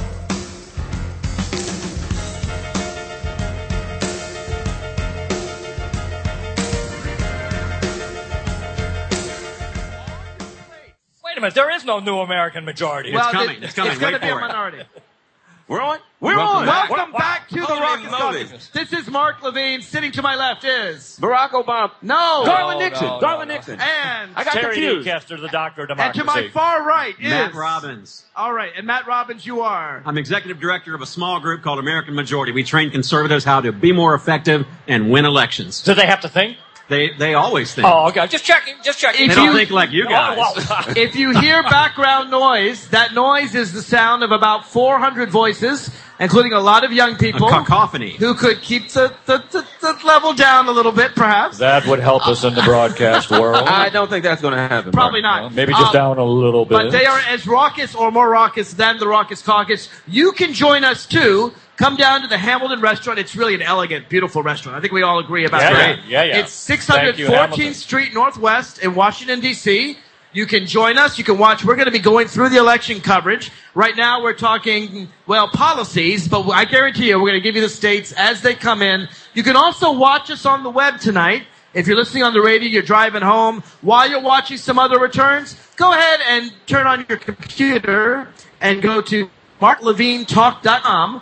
Wait a minute, there is no new American majority. Well, coming. It's coming. It's going to Wait be a for it. minority. We're on? We're on. Welcome back to the Holy Raucous moly. Caucus. This is Mark Levine. Sitting to my left is... Barack Obama. No. Garland Nixon. no, Garland no. Nixon. And... I got Terry D. confused. Kester, the doctor of And democracy. to my far right is... Matt Robbins. All right, and Matt Robbins, you are... I'm executive director of a small group called American Majority. We train conservatives how to be more effective and win elections. Do they have to think? They always think. Oh, okay. Just checking. Just checking. If They don't you- think like you guys. Oh, If you hear background noise, that noise is the sound of about 400 voices, including a lot of young people. A cacophony. Who could keep the level down a little bit, perhaps. that would help us in the broadcast world. I don't think that's going to happen. Probably Mark. not. Maybe just down a little bit. But they are as raucous or more raucous than the Raucous Caucus. You can join us too. Come down to the Hamilton restaurant. It's really an elegant, beautiful restaurant. I think we all agree about Yeah, that. yeah. It's Thank you, 614th Hamilton. Street Northwest in Washington, D.C. You can join us. You can watch. We're going to be going through the election coverage. Right now we're talking, well, policies, but I guarantee you we're going to give you the states as they come in. You can also watch us on the web tonight. If you're listening on the radio, you're driving home, while you're watching some other returns, go ahead and turn on your computer and go to MarkLevineTalk.com,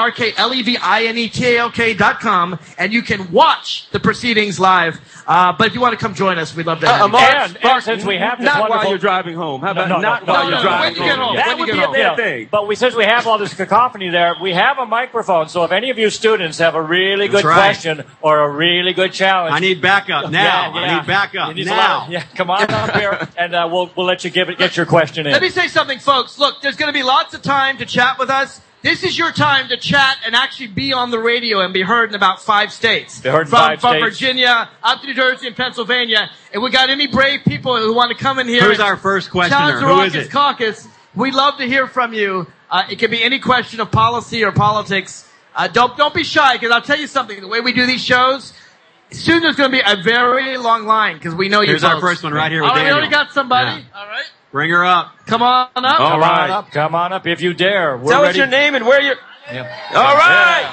MarkLevineTalk.com, and you can watch the proceedings live. But if you want to come join us, we'd love to have you. And since we have this not wonderful... while you're driving home. How about No, not no, while no, you're no, driving when you get home. That When would you be get a home. bad thing. But since we have all this cacophony there, we have a microphone, so if any of you students have a really good That's right. question or a really good challenge... I need backup now. Yeah, I need backup You need now. some- come on up here, and we'll let you get your question in. Let me say something, folks. Look, there's going to be lots of time to chat with us. This is your time to chat and actually be on the radio and be heard in about 5 states. Be heard in from 5 states. Virginia up to New Jersey and Pennsylvania. And we got any brave people who want to come in here. Who's and our first questioner? challenge the Who is Raucous it? Caucus. We'd love to hear from you. It can be any question of policy or politics. Don't be shy, because I'll tell you something. The way we do these shows, soon there's going to be a very long line, because we know you Here's our folks. first one right here with All right, we Daniel. already got somebody. Yeah. All right. Bring her up. Come on up. Come on up. Come on up if you dare. We're Tell ready. us your name and where you're... Yeah. All right.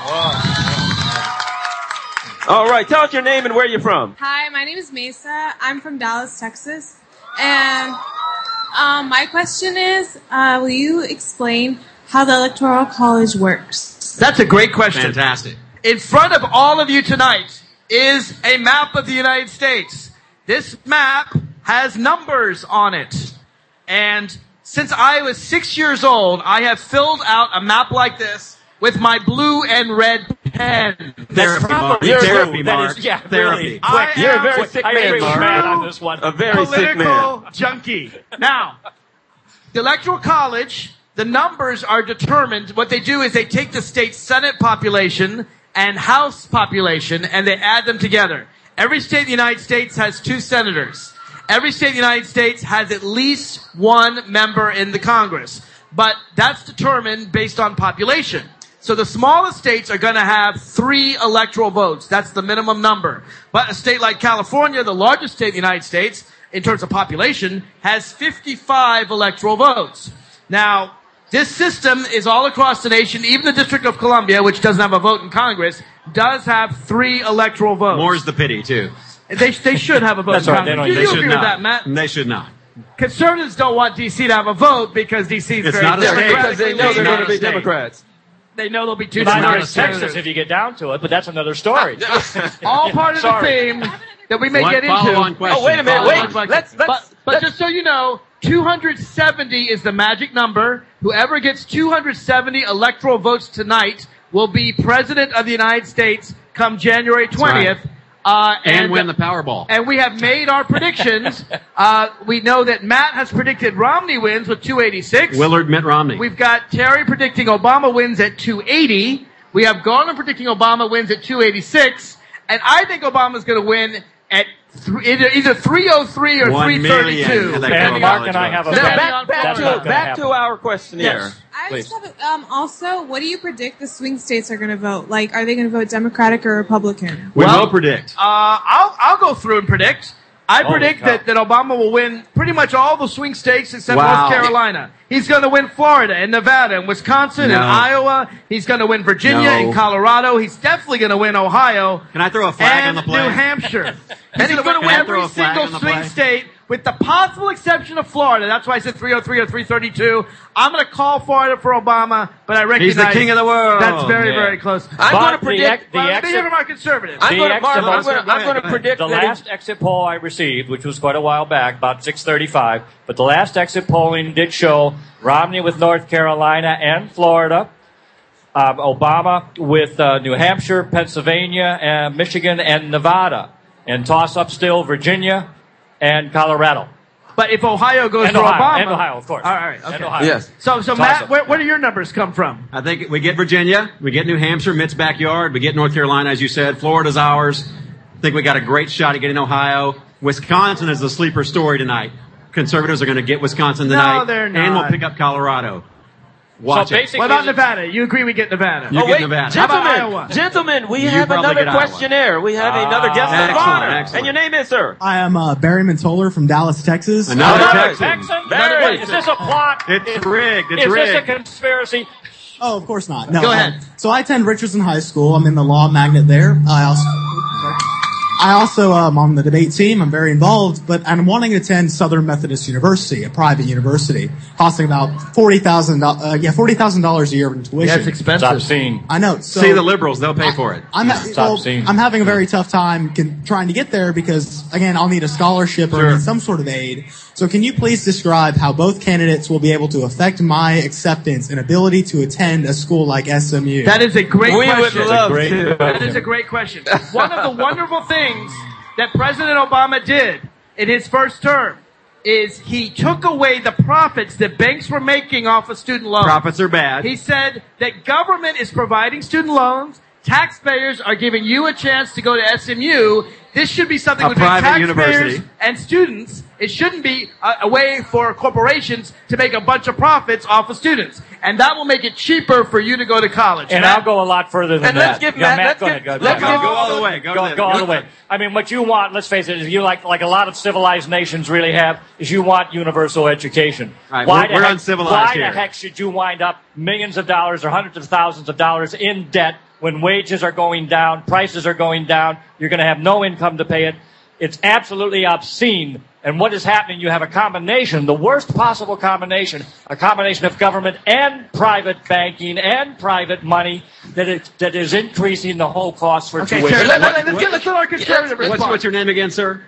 Yeah, All right. Tell us your name and where you're from. Hi, my name is Mesa. I'm from Dallas, Texas. And my question is, will you explain how the Electoral College works? That's a great question. Fantastic. In front of all of you tonight is a map of the United States. This map has numbers on it. And since I was 6 years old, I have filled out a map like this with my blue and red pen. Therapy, Mark. You're Therapy, that Mark. is- yeah, Therapy. really. I You're a am very sick I man, agree with Mark. Matt on this one. A very sick man. political junkie. Now, the Electoral College, the numbers are determined. What they do is they take the state Senate population and House population and they add them together. Every state in the United States has 2 senators. Every state in the United States has at least 1 member in the Congress. But that's determined based on population. So the smallest states are going to have 3 electoral votes. That's the minimum number. But a state like California, the largest state in the United States, in terms of population, has 55 electoral votes. Now, this system is all across the nation. Even the District of Columbia, which doesn't have a vote in Congress, does have 3 electoral votes. More's the pity, too. They should have a vote That's in right. Congress. They You should agree not. with that, Matt? They should not. Conservatives don't want D.C. to have a vote because D.C. is It's very not a state. democratically Because they know they're leaning. going to be Democrats. They know they'll be too Neither Democratic is Texas if you get down to it, but that's another story. All part of the theme that we may One get into. follow-on question. Oh, wait a minute. Follow-on Wait. question. But just so you know, 270 is the magic number. Whoever gets 270 electoral votes tonight will be President of the United States come January 20th. And win the Powerball. And we have made our predictions. We know that Matt has predicted Romney wins with 286. Willard Mitt Romney. We've got Terry predicting Obama wins at 280. We have Garland predicting Obama wins at 286. And I think Obama's going to win at either 303 or 332. And Mark and I have a Back to our questionnaire. Yes. I just have also, what do you predict the swing states are going to vote? Like, are they going to vote Democratic or Republican? We will predict. I'll go through and predict. I Holy predict cow. that Obama will win pretty much all the swing states except Wow. North Carolina. He's going to win Florida and Nevada and Wisconsin and Iowa. He's going to win Virginia and Colorado. He's definitely going to win Ohio. Can I throw a flag and on the play? New Hampshire. And he's going to win Can I throw every a flag single on the swing play? state with the possible exception of Florida. That's why I said 303 or 332. I'm going to call Florida for Obama, but I recognize He's the king of the world. That's very, very close. I'm going to predict. Let me hear from our conservative. I'm going to predict the that last exit poll I received, which was quite a while back, about 6:35, but the last exit polling did show Romney with North Carolina and Florida, Obama with New Hampshire, Pennsylvania, Michigan, and Nevada, and toss up still Virginia and Colorado. But if Ohio goes And for Ohio, Obama, and Ohio, of course. All right, okay. And Ohio. Yes. So Toss Matt, up. where do your numbers come from? I think we get Virginia, we get New Hampshire, Mitt's backyard, we get North Carolina, as you said. Florida's ours. I think we got a great shot at getting Ohio. Wisconsin is the sleeper story tonight. Conservatives are going to get Wisconsin tonight. No, they're not. And we'll pick up Colorado. Watch So it. basically, What about Nevada? You agree we get Nevada? You get Nevada. How about Iowa? Gentlemen, we You have probably another get Iowa. questionnaire. We have another guest of excellent, honor. excellent. And your name is, sir? I am Barry Mantoller from Dallas, Texas. Another Another Texan. Texan? Barry. Is this a plot? It's rigged. It's Is this a rigged. conspiracy? Oh, of course not. No. Go ahead. So I attend Richardson High School. I'm in the law magnet there. I also am on the debate team. I'm very involved, but I'm wanting to attend Southern Methodist University, a private university, costing about $40,000 a year in tuition. That's expensive. Stop seeing. I know. So See the liberals, they'll pay for it. I'm having a very tough time trying to get there because, again, I'll need a scholarship or need some sort of aid. So can you please describe how both candidates will be able to affect my acceptance and ability to attend a school like SMU? That is a great We question. would love to. That is a great question. One of the wonderful things that President Obama did in his first term is he took away the profits that banks were making off of student loans. Profits are bad. He said that government is providing student loans. Taxpayers are giving you a chance to go to SMU. This should be something A between private taxpayers university. and students. It shouldn't be a way for corporations to make a bunch of profits off of students. And that will make it cheaper for you to go to college. And Matt? I'll go a lot further than And that. let's give Yeah, Matt- go let's ahead. give- Go let's ahead. Go all the way. Go all the way. I mean, what you want, let's face it, is you like a lot of civilized nations really have, is you want universal education. Right, Why we're the heck- uncivilized Why here. the heck should you wind up millions of dollars or hundreds of thousands of dollars in debt when wages are going down, prices are going down, you're going to have no income to pay it? It's absolutely obscene. And what is happening, you have a combination, the worst possible combination, a combination of government and private banking and private money that is increasing the whole cost for Okay, tuition. Terry, let's let our conservative respond. What's your name again, sir?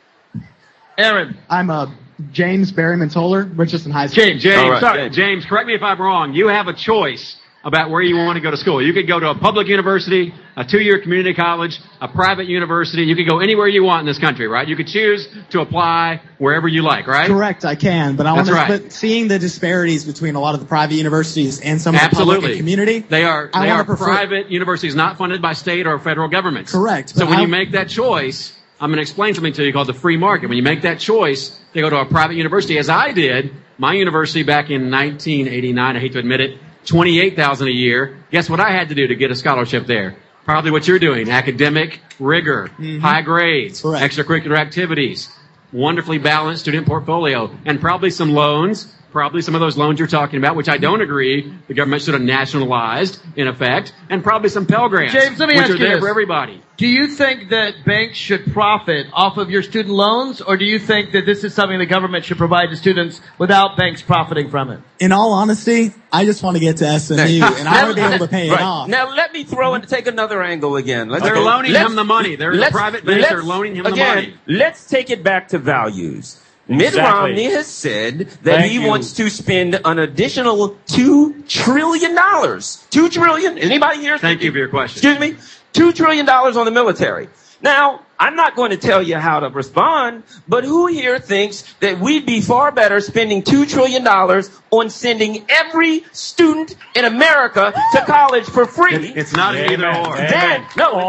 Aaron. I'm James Barry Mantoller, Richardson High School. James, sorry. James, correct me if I'm wrong. You have a choice about where you want to go to school. You could go to a public university, a 2-year community college, a private university. You could go anywhere you want in this country, right? You could choose to apply wherever you like, right? Correct, I can, but I want That's to. right. But seeing the disparities between a lot of the private universities and some of the public Absolutely. and community, They are I wanna prefer- private universities not funded by state or federal governments. Correct, So but when I- you make that choice, I'm going to explain something to you called the free market. When you make that choice, they go to a private university, as I did. My university back in 1989, I hate to admit it, $28,000 a year. Guess what I had to do to get a scholarship there? Probably what you're doing. Academic rigor, high grades, Correct. extracurricular activities. wonderfully balanced student portfolio, and probably some loans, probably some of those loans you're talking about, which I don't agree the government should have nationalized, in effect, and probably some Pell Grants, James, let me which ask are you there this. for everybody. Do you think that banks should profit off of your student loans, or do you think that this is something the government should provide to students without banks profiting from it? In all honesty, I just want to get to SMU, and I want to be able to pay it off. Now let me take another angle again. They're loaning him the money. The private banks are loaning him the money. Let's take it back to values. Mitt Romney has said that he wants to spend an additional $2 trillion. $2 trillion? Anybody here? Thank you for your question. Excuse me? $2 trillion on the military. Now, I'm not going to tell you how to respond, but who here thinks that we'd be far better spending $2 trillion on sending every student in America to college for free? It's not an either or. Then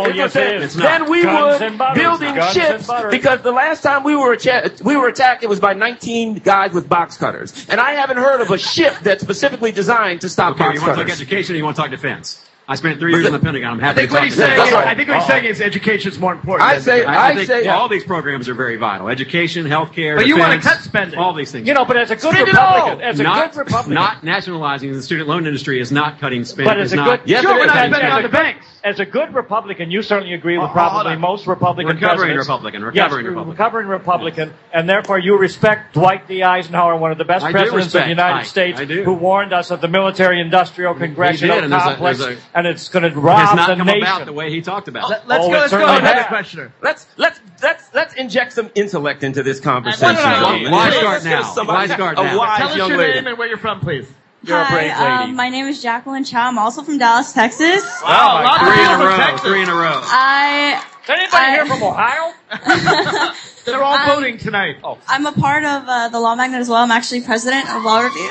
we Guns would and butters. building Guns ships and butters. because the last time we were attacked, it was by 19 guys with box cutters, and I haven't heard of a ship that's specifically designed to stop box You want to cutters. talk education or you want to talk defense? I spent 3 years in the Pentagon. I'm happy to talk I think what he's saying is education is more important. I think all these programs are very vital. Education, healthcare, But you want to defense, cut spending. all these things. But as a good Spend it Republican, all. Not nationalizing the student loan industry is not cutting spending. But as a good, on the banks. As a good Republican, you certainly agree with probably most Republican Recovering presidents. Recovering Republican, and therefore you respect Dwight D. Eisenhower, one of the best I do presidents of the respect United Ike. States, I do. who warned us of the military-industrial congressional and there's complex, a- and it's going to Has rob not the come nation. about the way he talked about. Let's go ahead and questioner. Let's inject some intellect into this conversation. Why start now? Why start A now? wise Tell us young your lady. name and where you're from, please. You're a brave lady. My name is Jacqueline Chow. I'm also from Dallas, Texas. Wow, a lot of people from Texas. 3 in a row. Is anybody here from Ohio? They're all voting tonight. I'm a part of the Law Magnet as well. I'm actually president of Law Review.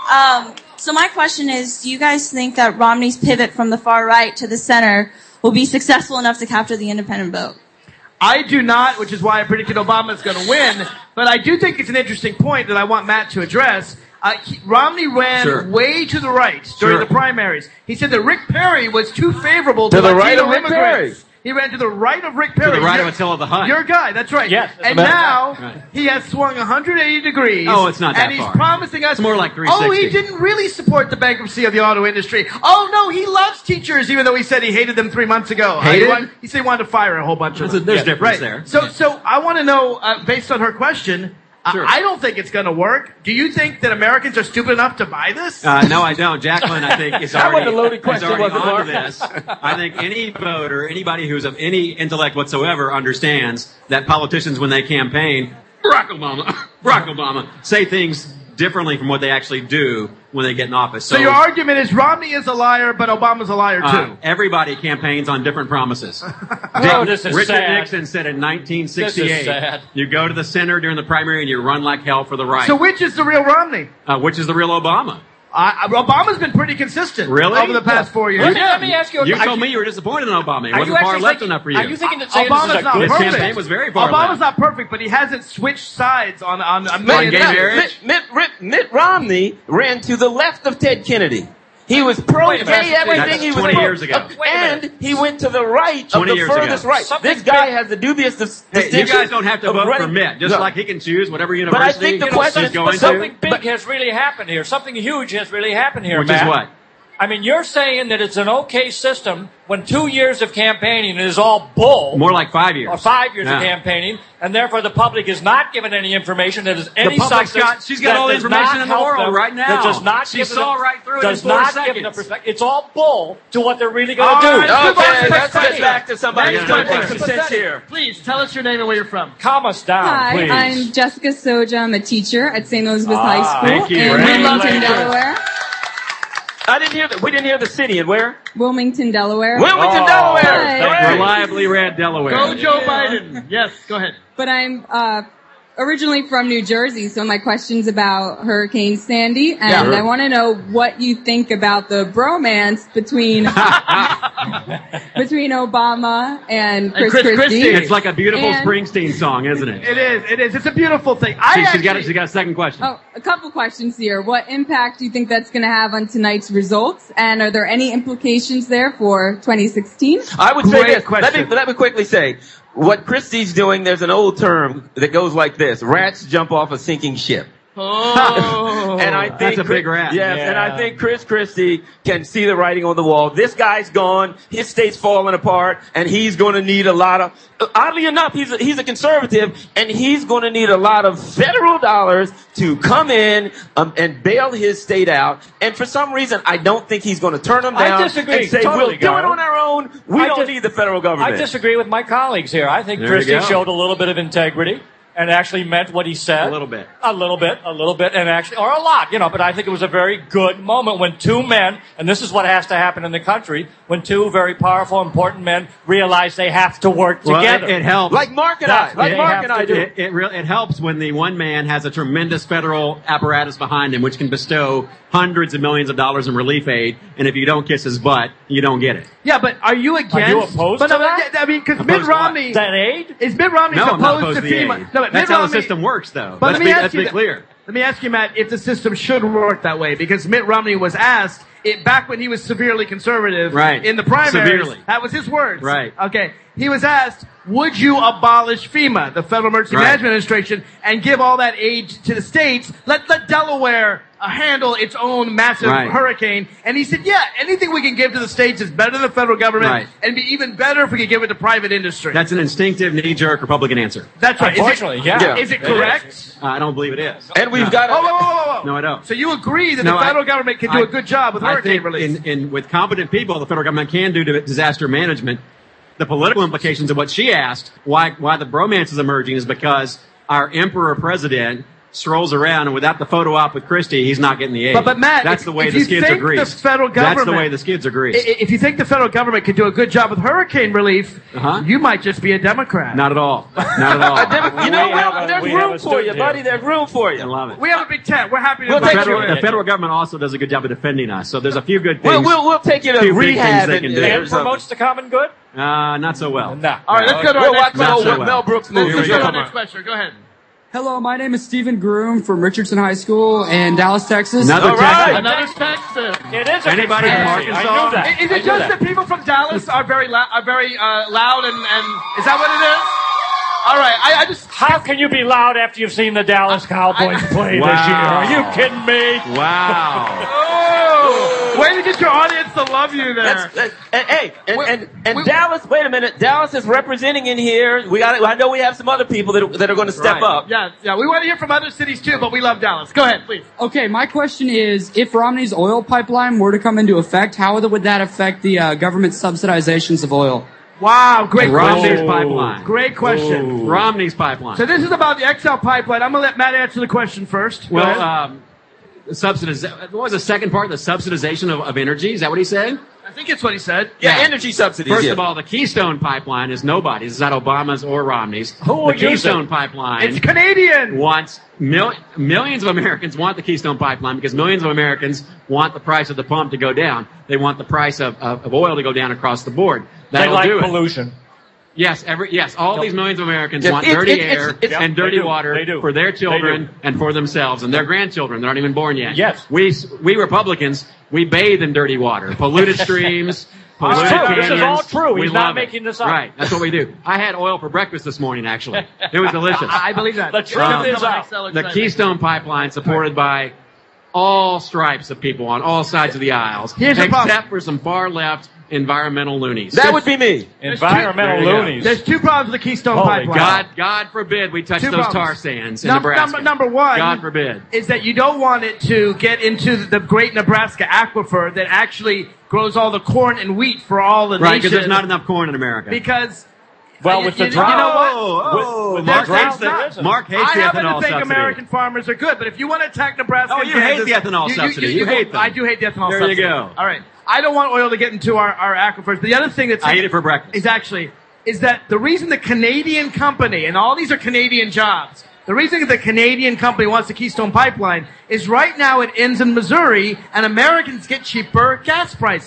So my question is, do you guys think that Romney's pivot from the far right to the center will be successful enough to capture the independent vote? I do not, which is why I predicted Obama is going to win. But I do think it's an interesting point that I want Matt to address. Romney ran way to the right during the primaries. He said that Rick Perry was too favorable to the Latino right of Rick immigrants. He ran to the right of Rick Perry. To the right of Attila the Hun. Your guy, that's right. Yes. And now he has swung 180 degrees. Oh, it's not that And he's far. promising us. It's more like Oh, 360. he didn't really support the bankruptcy of the auto industry. Oh no, he loves teachers, even though he said he hated them 3 months ago. He said he wanted to fire a whole bunch of them. There's difference there. So I want to know, based on her question. I don't think it's going to work. Do you think that Americans are stupid enough to buy this? No, I don't. Jacqueline, I think, is That already, wasn't a loaded question, is already was it, onto Mark? this. I think any voter, anybody who's of any intellect whatsoever understands that politicians, when they campaign, Barack Obama, say things differently from what they actually do when they get in office. So your argument is Romney is a liar, but Obama's a liar too. Everybody campaigns on different promises. This is Richard sad. Nixon said in This is 1968, sad. you go to the center during the primary and you run like hell for the right. So which is the real Romney? Which is the real Obama? Obama's been pretty consistent over the past 4 years. Let me ask you. You told me you were disappointed in Obama. He Are wasn't you far actually left thinking- enough for you. Are you thinking that saying this Obama's is a not good His perfect. campaign was very far Obama's left. not perfect, but he hasn't switched sides on a On million gay things. marriage? Mitt Romney ran to the left of Ted Kennedy. He was pro-gay everything. That's He was 20 pro- years ago. And he went to the right of 20 the years furthest ago. right. This guy has the dubious distinction. Hey, you guys don't have to of vote for running- Mitt, just No. like he can choose whatever But I university think the he's question is going Something to. big has really happened here. Something huge has really happened here, Which Matt. is what? I mean, you're saying that it's an okay system when 2 years of campaigning is all bull. More like 5 years. Or 5 years Yeah. of campaigning, and therefore the public is not given any information that is any public's substance. she's got that all the does information not in the help world them, right now. That does not She give saw them, right through it does in 4 not give them seconds. perspective. It's all bull to what they're really going All to do. right, let's move on to Okay, let's next get back to somebody who's going to make some sense here. Please tell us your name and where you're from. Calm us down, Hi, please. I'm Jessica Soja. I'm a teacher at St. Elizabeth High School thank you. in Great Wilmington, lady. Delaware. I didn't hear we didn't hear the city and where? Wilmington, Delaware. Wilmington, Delaware. Hi. Reliably read Delaware. Go Joe Biden. Yes, go ahead. But I'm originally from New Jersey, so my question's about Hurricane Sandy, and I want to know what you think about the bromance between between Obama and Chris Christie. It's like a beautiful And- Springsteen song, isn't it? It is. It is. It's a beautiful thing. She's got a second question. Oh, a couple questions here. What impact do you think that's going to have on tonight's results? And are there any implications there for 2016? I would say Great this. question. Let me quickly say, what Christie's doing, there's an old term that goes like this: rats jump off a sinking ship. Oh, and I think that's a big rat. Yes, and I think Chris Christie can see the writing on the wall. This guy's gone. His state's falling apart, and he's going to need a lot of. Oddly enough, he's a conservative, and he's going to need a lot of federal dollars to come in and bail his state out. And for some reason, I don't think he's going to turn them down. I disagree. And say Totally, we'll do it on our own. We don't need the federal government. I disagree with my colleagues here. I think Christie showed a little bit of integrity. And actually meant what he said. A little bit, and actually, or a lot, but I think it was a very good moment when two men, and this is what has to happen in the country, when two very powerful, important men realize they have to work together. It helps. Like Mark and I do. It helps when the one man has a tremendous federal apparatus behind him, which can bestow hundreds of millions of dollars in relief aid, and if you don't kiss his butt, you don't get it. Yeah, but are you against? Are you opposed to that? I mean, because Mitt Romney... That aid? Is Mitt Romney opposed to FEMA? No, that's how the system works, though. But let's be clear. Let me ask you, Matt, if the system should work that way, because Mitt Romney was asked, back when he was severely conservative in the primaries, severely. That was his words. Right. Okay. He was asked, would you abolish FEMA, the Federal Emergency Management Administration, and give all that aid to the states? Let Delaware handle its own massive hurricane. And he said, yeah, anything we can give to the states is better than the federal government, and be even better if we could give it to private industry. That's an instinctive, knee-jerk Republican answer. That's right. Unfortunately, Is it correct? I don't believe it is. And we've got... Whoa. No, I don't. So you agree that the federal government can do a good job with hurricane relief? With competent people, the federal government can do disaster management. The political implications of what she asked, why the bromance is emerging, is because our emperor president strolls around, and without the photo op with Christie, he's not getting the aid. But Matt, that's the way the skids are greased. That's the way the skids are greased. If you think the federal government could do a good job with hurricane relief, you might just be a Democrat. Not at all. Not at all. There's room for you, buddy. There's room for you. I love it. We have a big tent. We're happy to The federal government also does a good job of defending us, so there's a few good things. We'll take you to rehab and promotes the common good? Not so well. No. All right, let's go to our next question. Mel Brooks movie. Let's go to our next question. Go ahead. Hello, my name is Stephen Groom from Richardson High School in Dallas, Texas. Another Texas. It is. Anybody from Arkansas? I knew that. Is it just that people from Dallas are very loud, and is that what it is? All right, How can you be loud after you've seen the Dallas Cowboys play this year? Are you kidding me? Wow. Way to get your audience to love you there. And Dallas, wait a minute. Dallas is representing in here. I know we have some other people that are going to step up. Yeah. We want to hear from other cities too, but we love Dallas. Go ahead, please. Okay, my question is, if Romney's oil pipeline were to come into effect, how would that affect the government subsidizations of oil? Wow, great Romney's question. pipeline. Great question. Romney's pipeline. So this is about the XL pipeline. I'm going to let Matt answer the question first. What was the second part? The subsidization of energy? Is that what he said? I think it's what he said. Yeah, energy subsidies. First of all, the Keystone Pipeline is nobody's. It's not Obama's or Romney's. The Keystone Pipeline. It's Canadian. Wants millions of Americans want the Keystone Pipeline because millions of Americans want the price of the pump to go down. They want the price of oil to go down across the board. They like pollution. Yes, all these millions of Americans want dirty air and dirty water for their children and for themselves and their grandchildren that aren't even born yet. Yes. We Republicans, we bathe in dirty water, polluted streams, polluted canyons. This is all true. He's not love making it. this up. Right, that's what we do. I had oil for breakfast this morning, actually. It was delicious. I believe that. The truth is out. The Keystone Pipeline, supported by all stripes of people on all sides of the aisles, except for some far left environmental loonies. That would be me. Environmental loonies. There's two problems with the Keystone Pipeline. God forbid we touch those tar sands in Nebraska. Number one, God forbid, is that you don't want it to get into the great Nebraska aquifer that actually grows all the corn and wheat for all the right? nations. Because there's not enough corn in America. Because with the drought, you know what? Mark hates the I happen ethanol to think subsidy. American farmers are good, but if you want to attack Nebraska, you hate the ethanol subsidy. You hate them. I do hate the ethanol there subsidy. There you go. All right. I don't want oil to get into our aquifers. But the other thing I ate it for breakfast. Is that the reason the Canadian company, and all these are Canadian jobs, the reason the Canadian company wants the Keystone Pipeline is right now it ends in Missouri, and Americans get cheaper gas prices.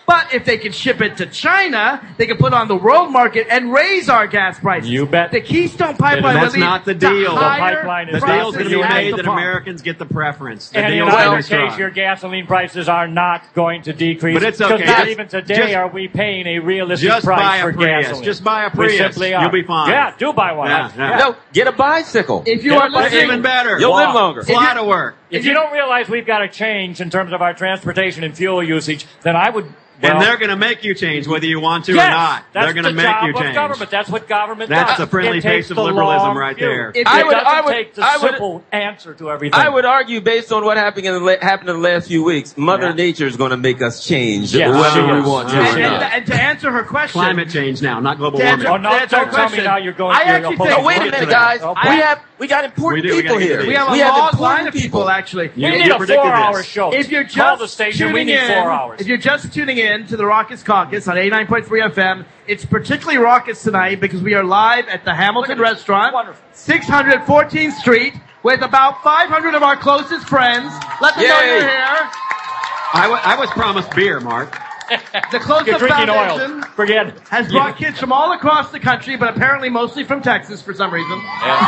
But if they could ship it to China, they could put it on the world market and raise our gas prices. You bet. The Keystone Pipeline That's will lead not the to deal. higher The deal's going to be made that Americans get the preference. The And in deal's either gonna be case, strong. your gasoline prices are not going to decrease. But it's okay. Because not Just- even today just- are we paying a realistic Just price buy a for Prius. gasoline. Just buy a We Prius. simply are. You'll be fine. Yeah, do buy one. Yeah. No, get a bicycle. If you Get are a bicycle. listening, Even better. You'll live Walk. longer. Fly to work. If you don't realize we've got to change in terms of our transportation and fuel usage, then I would. And they're going to make you change whether you want to yes, or not. That's They're going to the make job you of change. government. That's what government That's does. the friendly It takes face of the liberalism long right view. there. It I doesn't would- take the I would- simple answer to everything. I would argue, based on what happened in the last few weeks, Mother Nature is going to make us change Yes, whether she we is. want to Yes, or she not. and to answer her question, Climate change now, not global To warming. answer- Oh, no, to answer her don't tell me question, now you're going I to actually your think- No, wait a minute, guys. We got important We do. We people gotta get here. to we have a We have long important line of people actually. We You need a predicted 4-hour this. show. If you're Call just the station, tuning we need in, 4 hours. if you're just tuning in to the Raucous Caucus on 89.3 FM, it's particularly raucous tonight because we are live at the Hamilton Restaurant, Wonderful. 614th Street, with about 500 of our closest friends. Let them know Yay. you're here. I was promised beer, Mark. The Close You're Up drinking Foundation oil. Forget it. has brought kids from all across the country, but apparently mostly from Texas for some reason.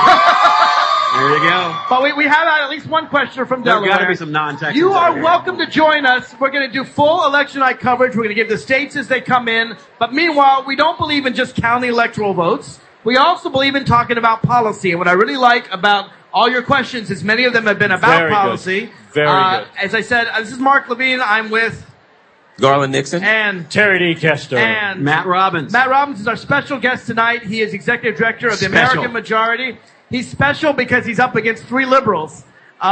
There you go. But we have had at least one questioner from There Delaware. got to be some non-Texans. You out are here. welcome to join us. We're going to do full election night coverage. We're going to give the states as they come in. But meanwhile, we don't believe in just counting electoral votes. We also believe in talking about policy. And what I really like about all your questions is many of them have been about Very good. policy. Very good. As I said, this is Mark Levine. I'm with Garland Nixon. and Terry D. Kester. and Matt Robbins. Matt Robbins is our special guest tonight. He is executive director of the Special. American Majority. He's special because he's up against 3 liberals.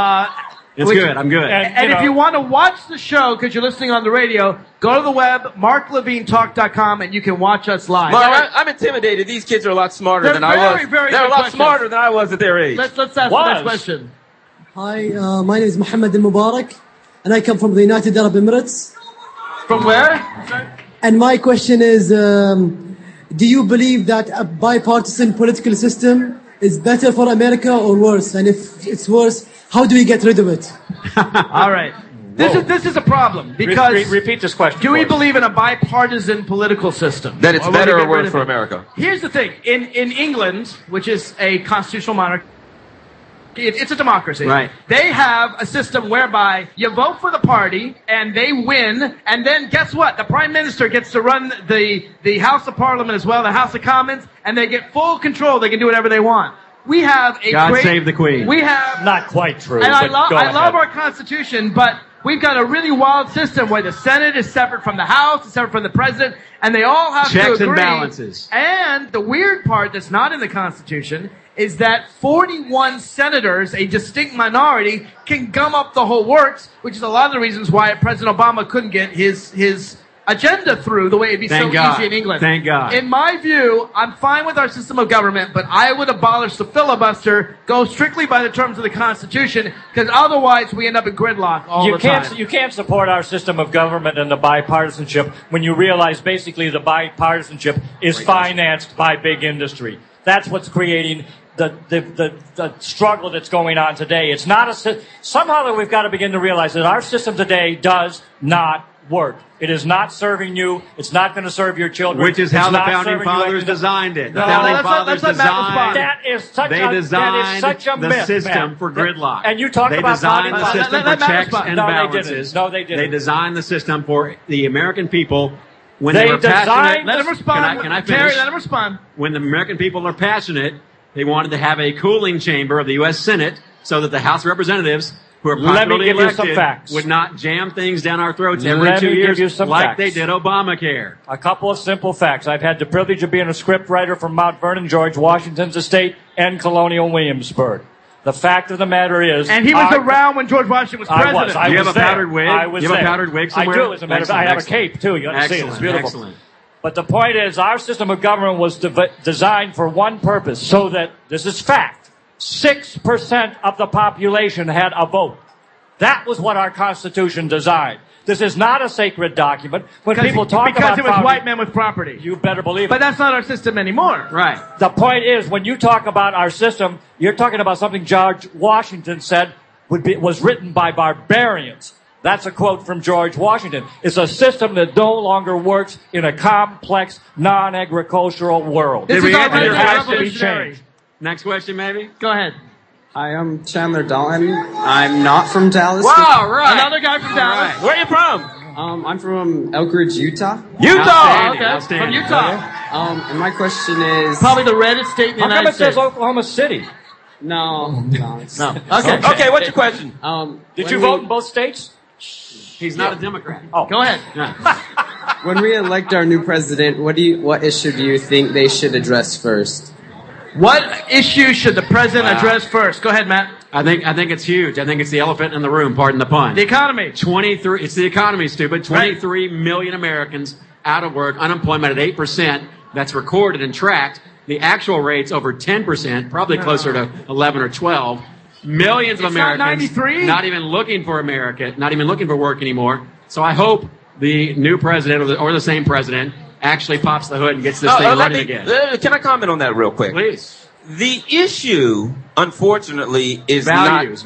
It's good. I'm good. And if you want to watch the show, because you're listening on the radio, go to the web, marklevinetalk.com, and you can watch us live. Mark, I'm intimidated. These kids are a lot smarter They're than I very, was. very They're a good lot questions. smarter than I was at their age. Let's ask the next question. Hi, my name is Mohammed Al Mubarak, and I come from the United Arab Emirates. From where? And my question is, do you believe that a bipartisan political system is better for America or worse? And if it's worse, how do we get rid of it? All right. This is a problem because repeat this question. do we for us. believe in a bipartisan political system? That it's Or will we better get or rid worse of for it? America? Here's the thing. In England, which is a constitutional monarchy, it's a democracy. Right. They have a system whereby you vote for the party and they win, and then guess what? The prime minister gets to run the House of Parliament as well, the House of Commons, and they get full control. They can do whatever they want. We have a God great, save the Queen. We have Not quite true. and I but go love ahead. our Constitution, but we've got a really wild system where the Senate is separate from the House, it's separate from the President, and they all have to Checks agree. and balances. And the weird part that's not in the Constitution is that 41 senators, a distinct minority, can gum up the whole works, which is a lot of the reasons why President Obama couldn't get his agenda through the way it'd be Thank so God. easy in England. Thank God. In my view, I'm fine with our system of government, but I would abolish the filibuster, go strictly by the terms of the Constitution, because otherwise we end up in gridlock all the time. You can't support our system of government and the bipartisanship when you realize basically the bipartisanship is financed by big industry. That's what's creating the struggle that's going on today. It's not somehow that we've got to begin to realize that our system today does not work. It is not serving you. It's not going to serve your children. Which is It's how the not founding serving you fathers into- designed it. The No, founding let's fathers let Matt respond. designed. That is such They a designed such a the myth, system man. for gridlock. And you talk they about designed the founding system Let for Matt checks respond. and No, they balances. didn't. No, they didn't. They designed the system for the American people when They they were passionate. designed- Let him respond. Can I Terry, finish? let him respond. When the American people are passionate, they wanted to have a cooling chamber of the U.S. Senate so that the House of Representatives, who are Let me popularly give you some elected, facts. would not jam things down our throats every Let 2 me give years you some like facts. they did Obamacare. A couple of simple facts. I've had the privilege of being a scriptwriter for Mount Vernon, George Washington's estate, and Colonial Williamsburg. The fact of the matter is... And he was around when George Washington was president. I was. Do you have was a there. powdered wig? I was You have a there. powdered wig somewhere? I do, as a matter of fact. I have a cape, too. You got to see it. It's Excellent, beautiful. excellent. But the point is, our system of government was designed for one purpose, so that, this is fact, 6% of the population had a vote. That was what our Constitution designed. This is not a sacred document. When people talk because about it was founding- white men with property. You better believe it. But that's not our system anymore. Right. The point is, when you talk about our system, you're talking about something George Washington said was written by barbarians. That's a quote from George Washington. It's a system that no longer works in a complex, non-agricultural world. This is our There has to be revolutionary. change. Next question, maybe? Go ahead. Hi, I'm Chandler Dalton. I'm not from Dallas. Wow, right. Another guy from Dallas. Right. Where are you from? I'm from Elk Ridge, Utah. Utah! Okay, from Utah. And my question is... Probably the reddest state in the How come United it says States. Oklahoma City? No. It's, No. Okay. Okay, what's your question? Did you vote in both states? He's not a Democrat. Oh. Go ahead. When we elect our new president, what issue do you think they should address first? What issue should the president address first? Go ahead, Matt. I think it's huge. I think it's the elephant in the room, pardon the pun. The economy. 23, it's the economy, stupid. 23 million Americans out of work, unemployment at 8%. That's recorded and tracked. The actual rate's over 10%, probably closer to 11 or 12. Millions of It's not Americans 93? not even looking for America, not even looking for work anymore. So I hope the new president or the same president actually pops the hood and gets this thing running again. Can I comment on that real quick? Please. The issue, unfortunately, is Values.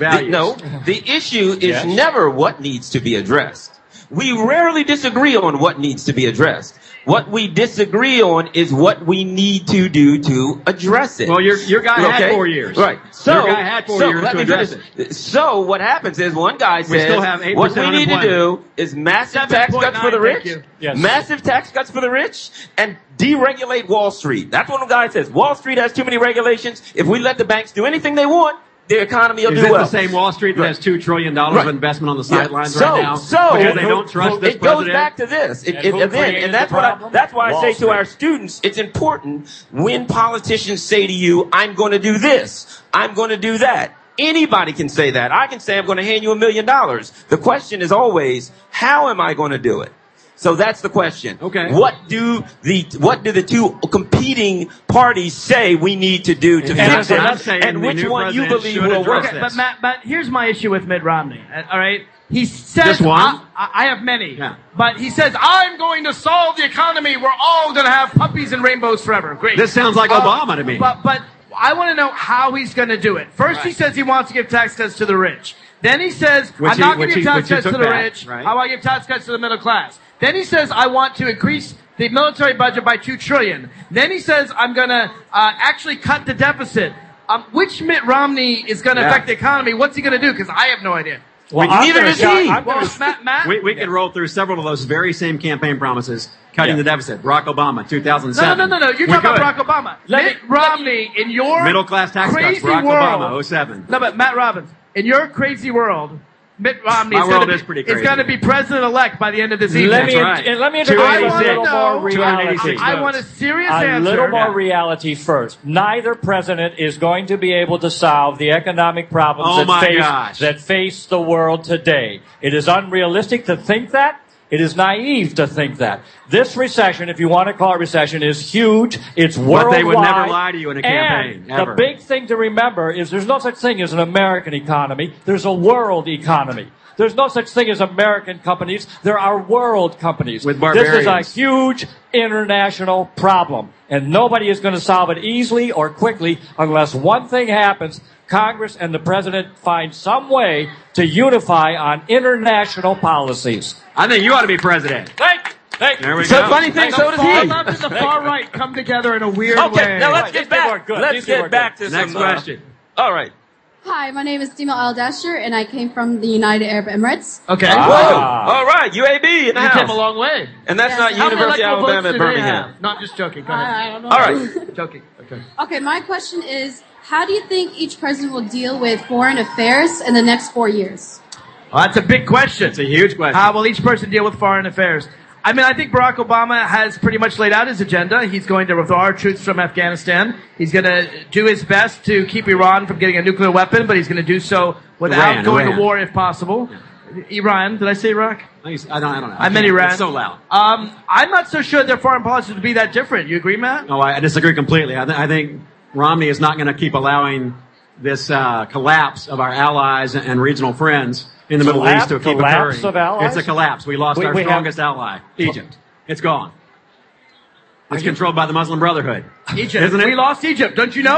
the issue is never what needs to be addressed. We rarely disagree on what needs to be addressed. What we disagree on is what we need to do to address it. Well, your guy had 4 years. Right. Your guy had 4 years let to me address finish. it. So what happens is one guy We still have says 8% what we need to unemployment. do is massive tax cuts for the 7.9, rich, thank you. Yes. massive tax cuts for the rich, and deregulate Wall Street. That's what one guy says. Wall Street has too many regulations. If we let the banks do anything they want, the economy will Is do it well. the same Wall Street that has $2 trillion of investment on the sidelines So- right now? so- because they don't trust this it goes president? back to this. And who created And that's the what problem? that's why I Wall say to Street. our students, it's important when politicians say to you, I'm going to do this, I'm going to do that. Anybody can say that. I can say I'm going to hand you $1 million. The question is always, how am I going to do it? So that's the question. Okay. What do the two competing parties say we need to do to And fix I'm it? saying And the which new one you president believe should will address work? this. But here's my issue with Mitt Romney. All right, he says Just one? I have many, Yeah. but he says I'm going to solve the economy. We're all going to have puppies and rainbows forever. Great. This sounds like Obama to me. But I want to know how he's going to do it. First, he says he wants to give tax cuts to the rich. Then he says I'm not going to give tax cuts to the rich. Right. How about I give tax cuts to the middle class? Then he says I want to increase the military budget by $2 trillion. Then he says I'm going to actually cut the deficit. Which Mitt Romney is going to affect the economy? What's he going to do? Because I have no idea. Well, neither does he. Well, Matt? We could roll through several of those very same campaign promises, cutting the deficit. Barack Obama, 2007. No. You're talking about Barack Obama. Mitt Romney, in your Middle class tax cuts. crazy Barack world. Obama, 07. No, but Matt Robbins, in your crazy world, Mitt Romney My is world going is pretty crazy. to be president-elect by the end of this evening. Let me right. introduce I a want to little more know. reality. I want a serious A answer. little more reality first. Neither president is going to be able to solve the economic problems that face the world today. It is unrealistic to think that. It is naive to think that. This recession, if you want to call it recession, is huge. It's worldwide. But they would never lie to you in a campaign, And ever. the big thing to remember is there's no such thing as an American economy. There's a world economy. There's no such thing as American companies. There are world companies. With This is a barbarians. huge international problem. And nobody is going to solve it easily or quickly unless one thing happens. Congress and the president find some way to unify on international policies. I think you ought to be president. Thank you. There we So go. funny thing, so does The far he. left and the far right come together in a weird way. Okay, now let's get These people are back. good. Let's These people are get back good. to Next some. question. All right. Hi, my name is Dima Al-Dasher, and I came from the United Arab Emirates. Okay. Whoa. All right, UAB in the You house. came a long way. And that's Yes. not How many University of electoral votes Alabama at do they Birmingham. have? Not just joking. Go ahead. I don't know. All right. Joking. Okay. Okay, my question is, how do you think each president will deal with foreign affairs in the next 4 years? Well, that's a big question. It's a huge question. How will each person deal with foreign affairs? I mean, I think Barack Obama has pretty much laid out his agenda. He's going to withdraw our troops from Afghanistan. He's going to do his best to keep Iran from getting a nuclear weapon, but he's going to do so without going to war if possible. Iran, did I say Iraq? I don't know. I meant Iran. It's so loud. I'm not so sure their foreign policy would be that different. You agree, Matt? No, I disagree completely. I think Romney is not going to keep allowing this collapse of our allies and regional friends in the Middle East to keep Collapse occurring. of allies? It's a collapse. We lost our strongest ally, Egypt. It's gone. It's controlled by the Muslim Brotherhood. Egypt. Isn't it? We lost Egypt. Don't you know?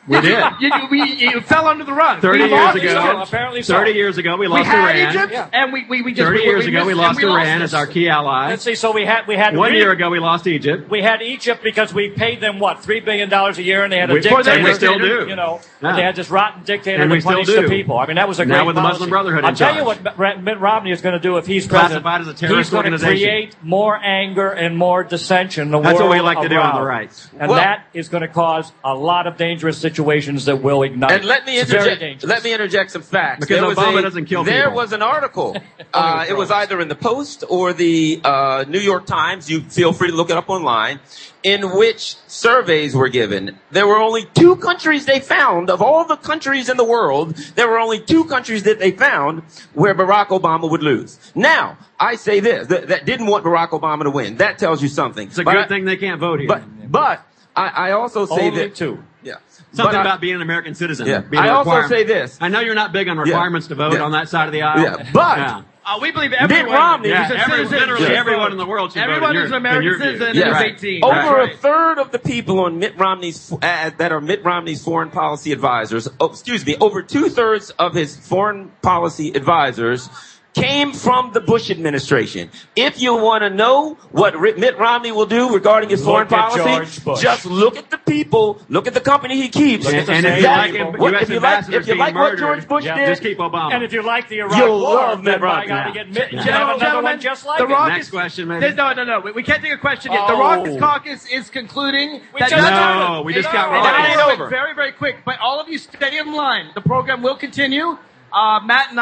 We did. You fell under the rug. 30 years ago. Egypt. Apparently so. 30 years ago, we lost we had Iran. Egypt, and we just 30 years ago, we lost Iran as our key ally. Let's see. So we had 1 year ago, we lost Egypt. We had Egypt because we paid them what, $3 billion a year, and they had a dictator. dictator. And we still do. You know, Yeah. and they had this rotten dictator And to we still punish do. the people. I mean, that was a great Now with the policy. Muslim Brotherhood I'll in tell you charge. what Mitt Romney is going to do if he's president. Classified as a terrorist he's going to organization. create more anger and more dissension in the That's world what we like to do on the around. right. And Well- that is going to cause a lot of dangerous situations that will ignite. And let me It's very interject. dangerous. Let me interject some facts. Because Obama doesn't kill There people. was an article. It was either in the Post or the New York Times. You feel free to look it up online. In which surveys were given. There were only 2 countries they found of all the countries in the world. There were only 2 countries that they found where Barack Obama would lose. Now, I say this: that didn't want Barack Obama to win. That tells you something. It's a good thing they can't vote here. But I also say Only that 2. Yeah. Something But about being an American citizen. Yeah. Being I a also requirement. say this. I know you're not big on requirements to vote on that side of the aisle. Yeah. But Yeah. we believe everyone. Mitt Romney, literally everyone in the world should Everyone vote. who's an American citizen is 18. Over a third of the people on Mitt Romney's that are Mitt Romney's foreign policy advisors, over 2/3 of his foreign policy advisors came from the Bush administration. If you want to know what Mitt Romney will do regarding his foreign Look at policy, George Bush. just look at the people, look at the company he keeps. Look at the And if same you like people. U.S. ambassadors if you being like what murdered, George Bush did, just keep Obama. And if you like the Iraq You'll War, love then Mitt by Romney. God, Yeah. to get Mitt, Yeah. you have another Gentlemen, one just like the it. Rock Next question, maybe. No. We can't take a question yet. The Oh. Raucous Caucus is concluding. No, we just got And Raucous. I know it very, very quick. But all of you stay in line. The program will continue. Matt and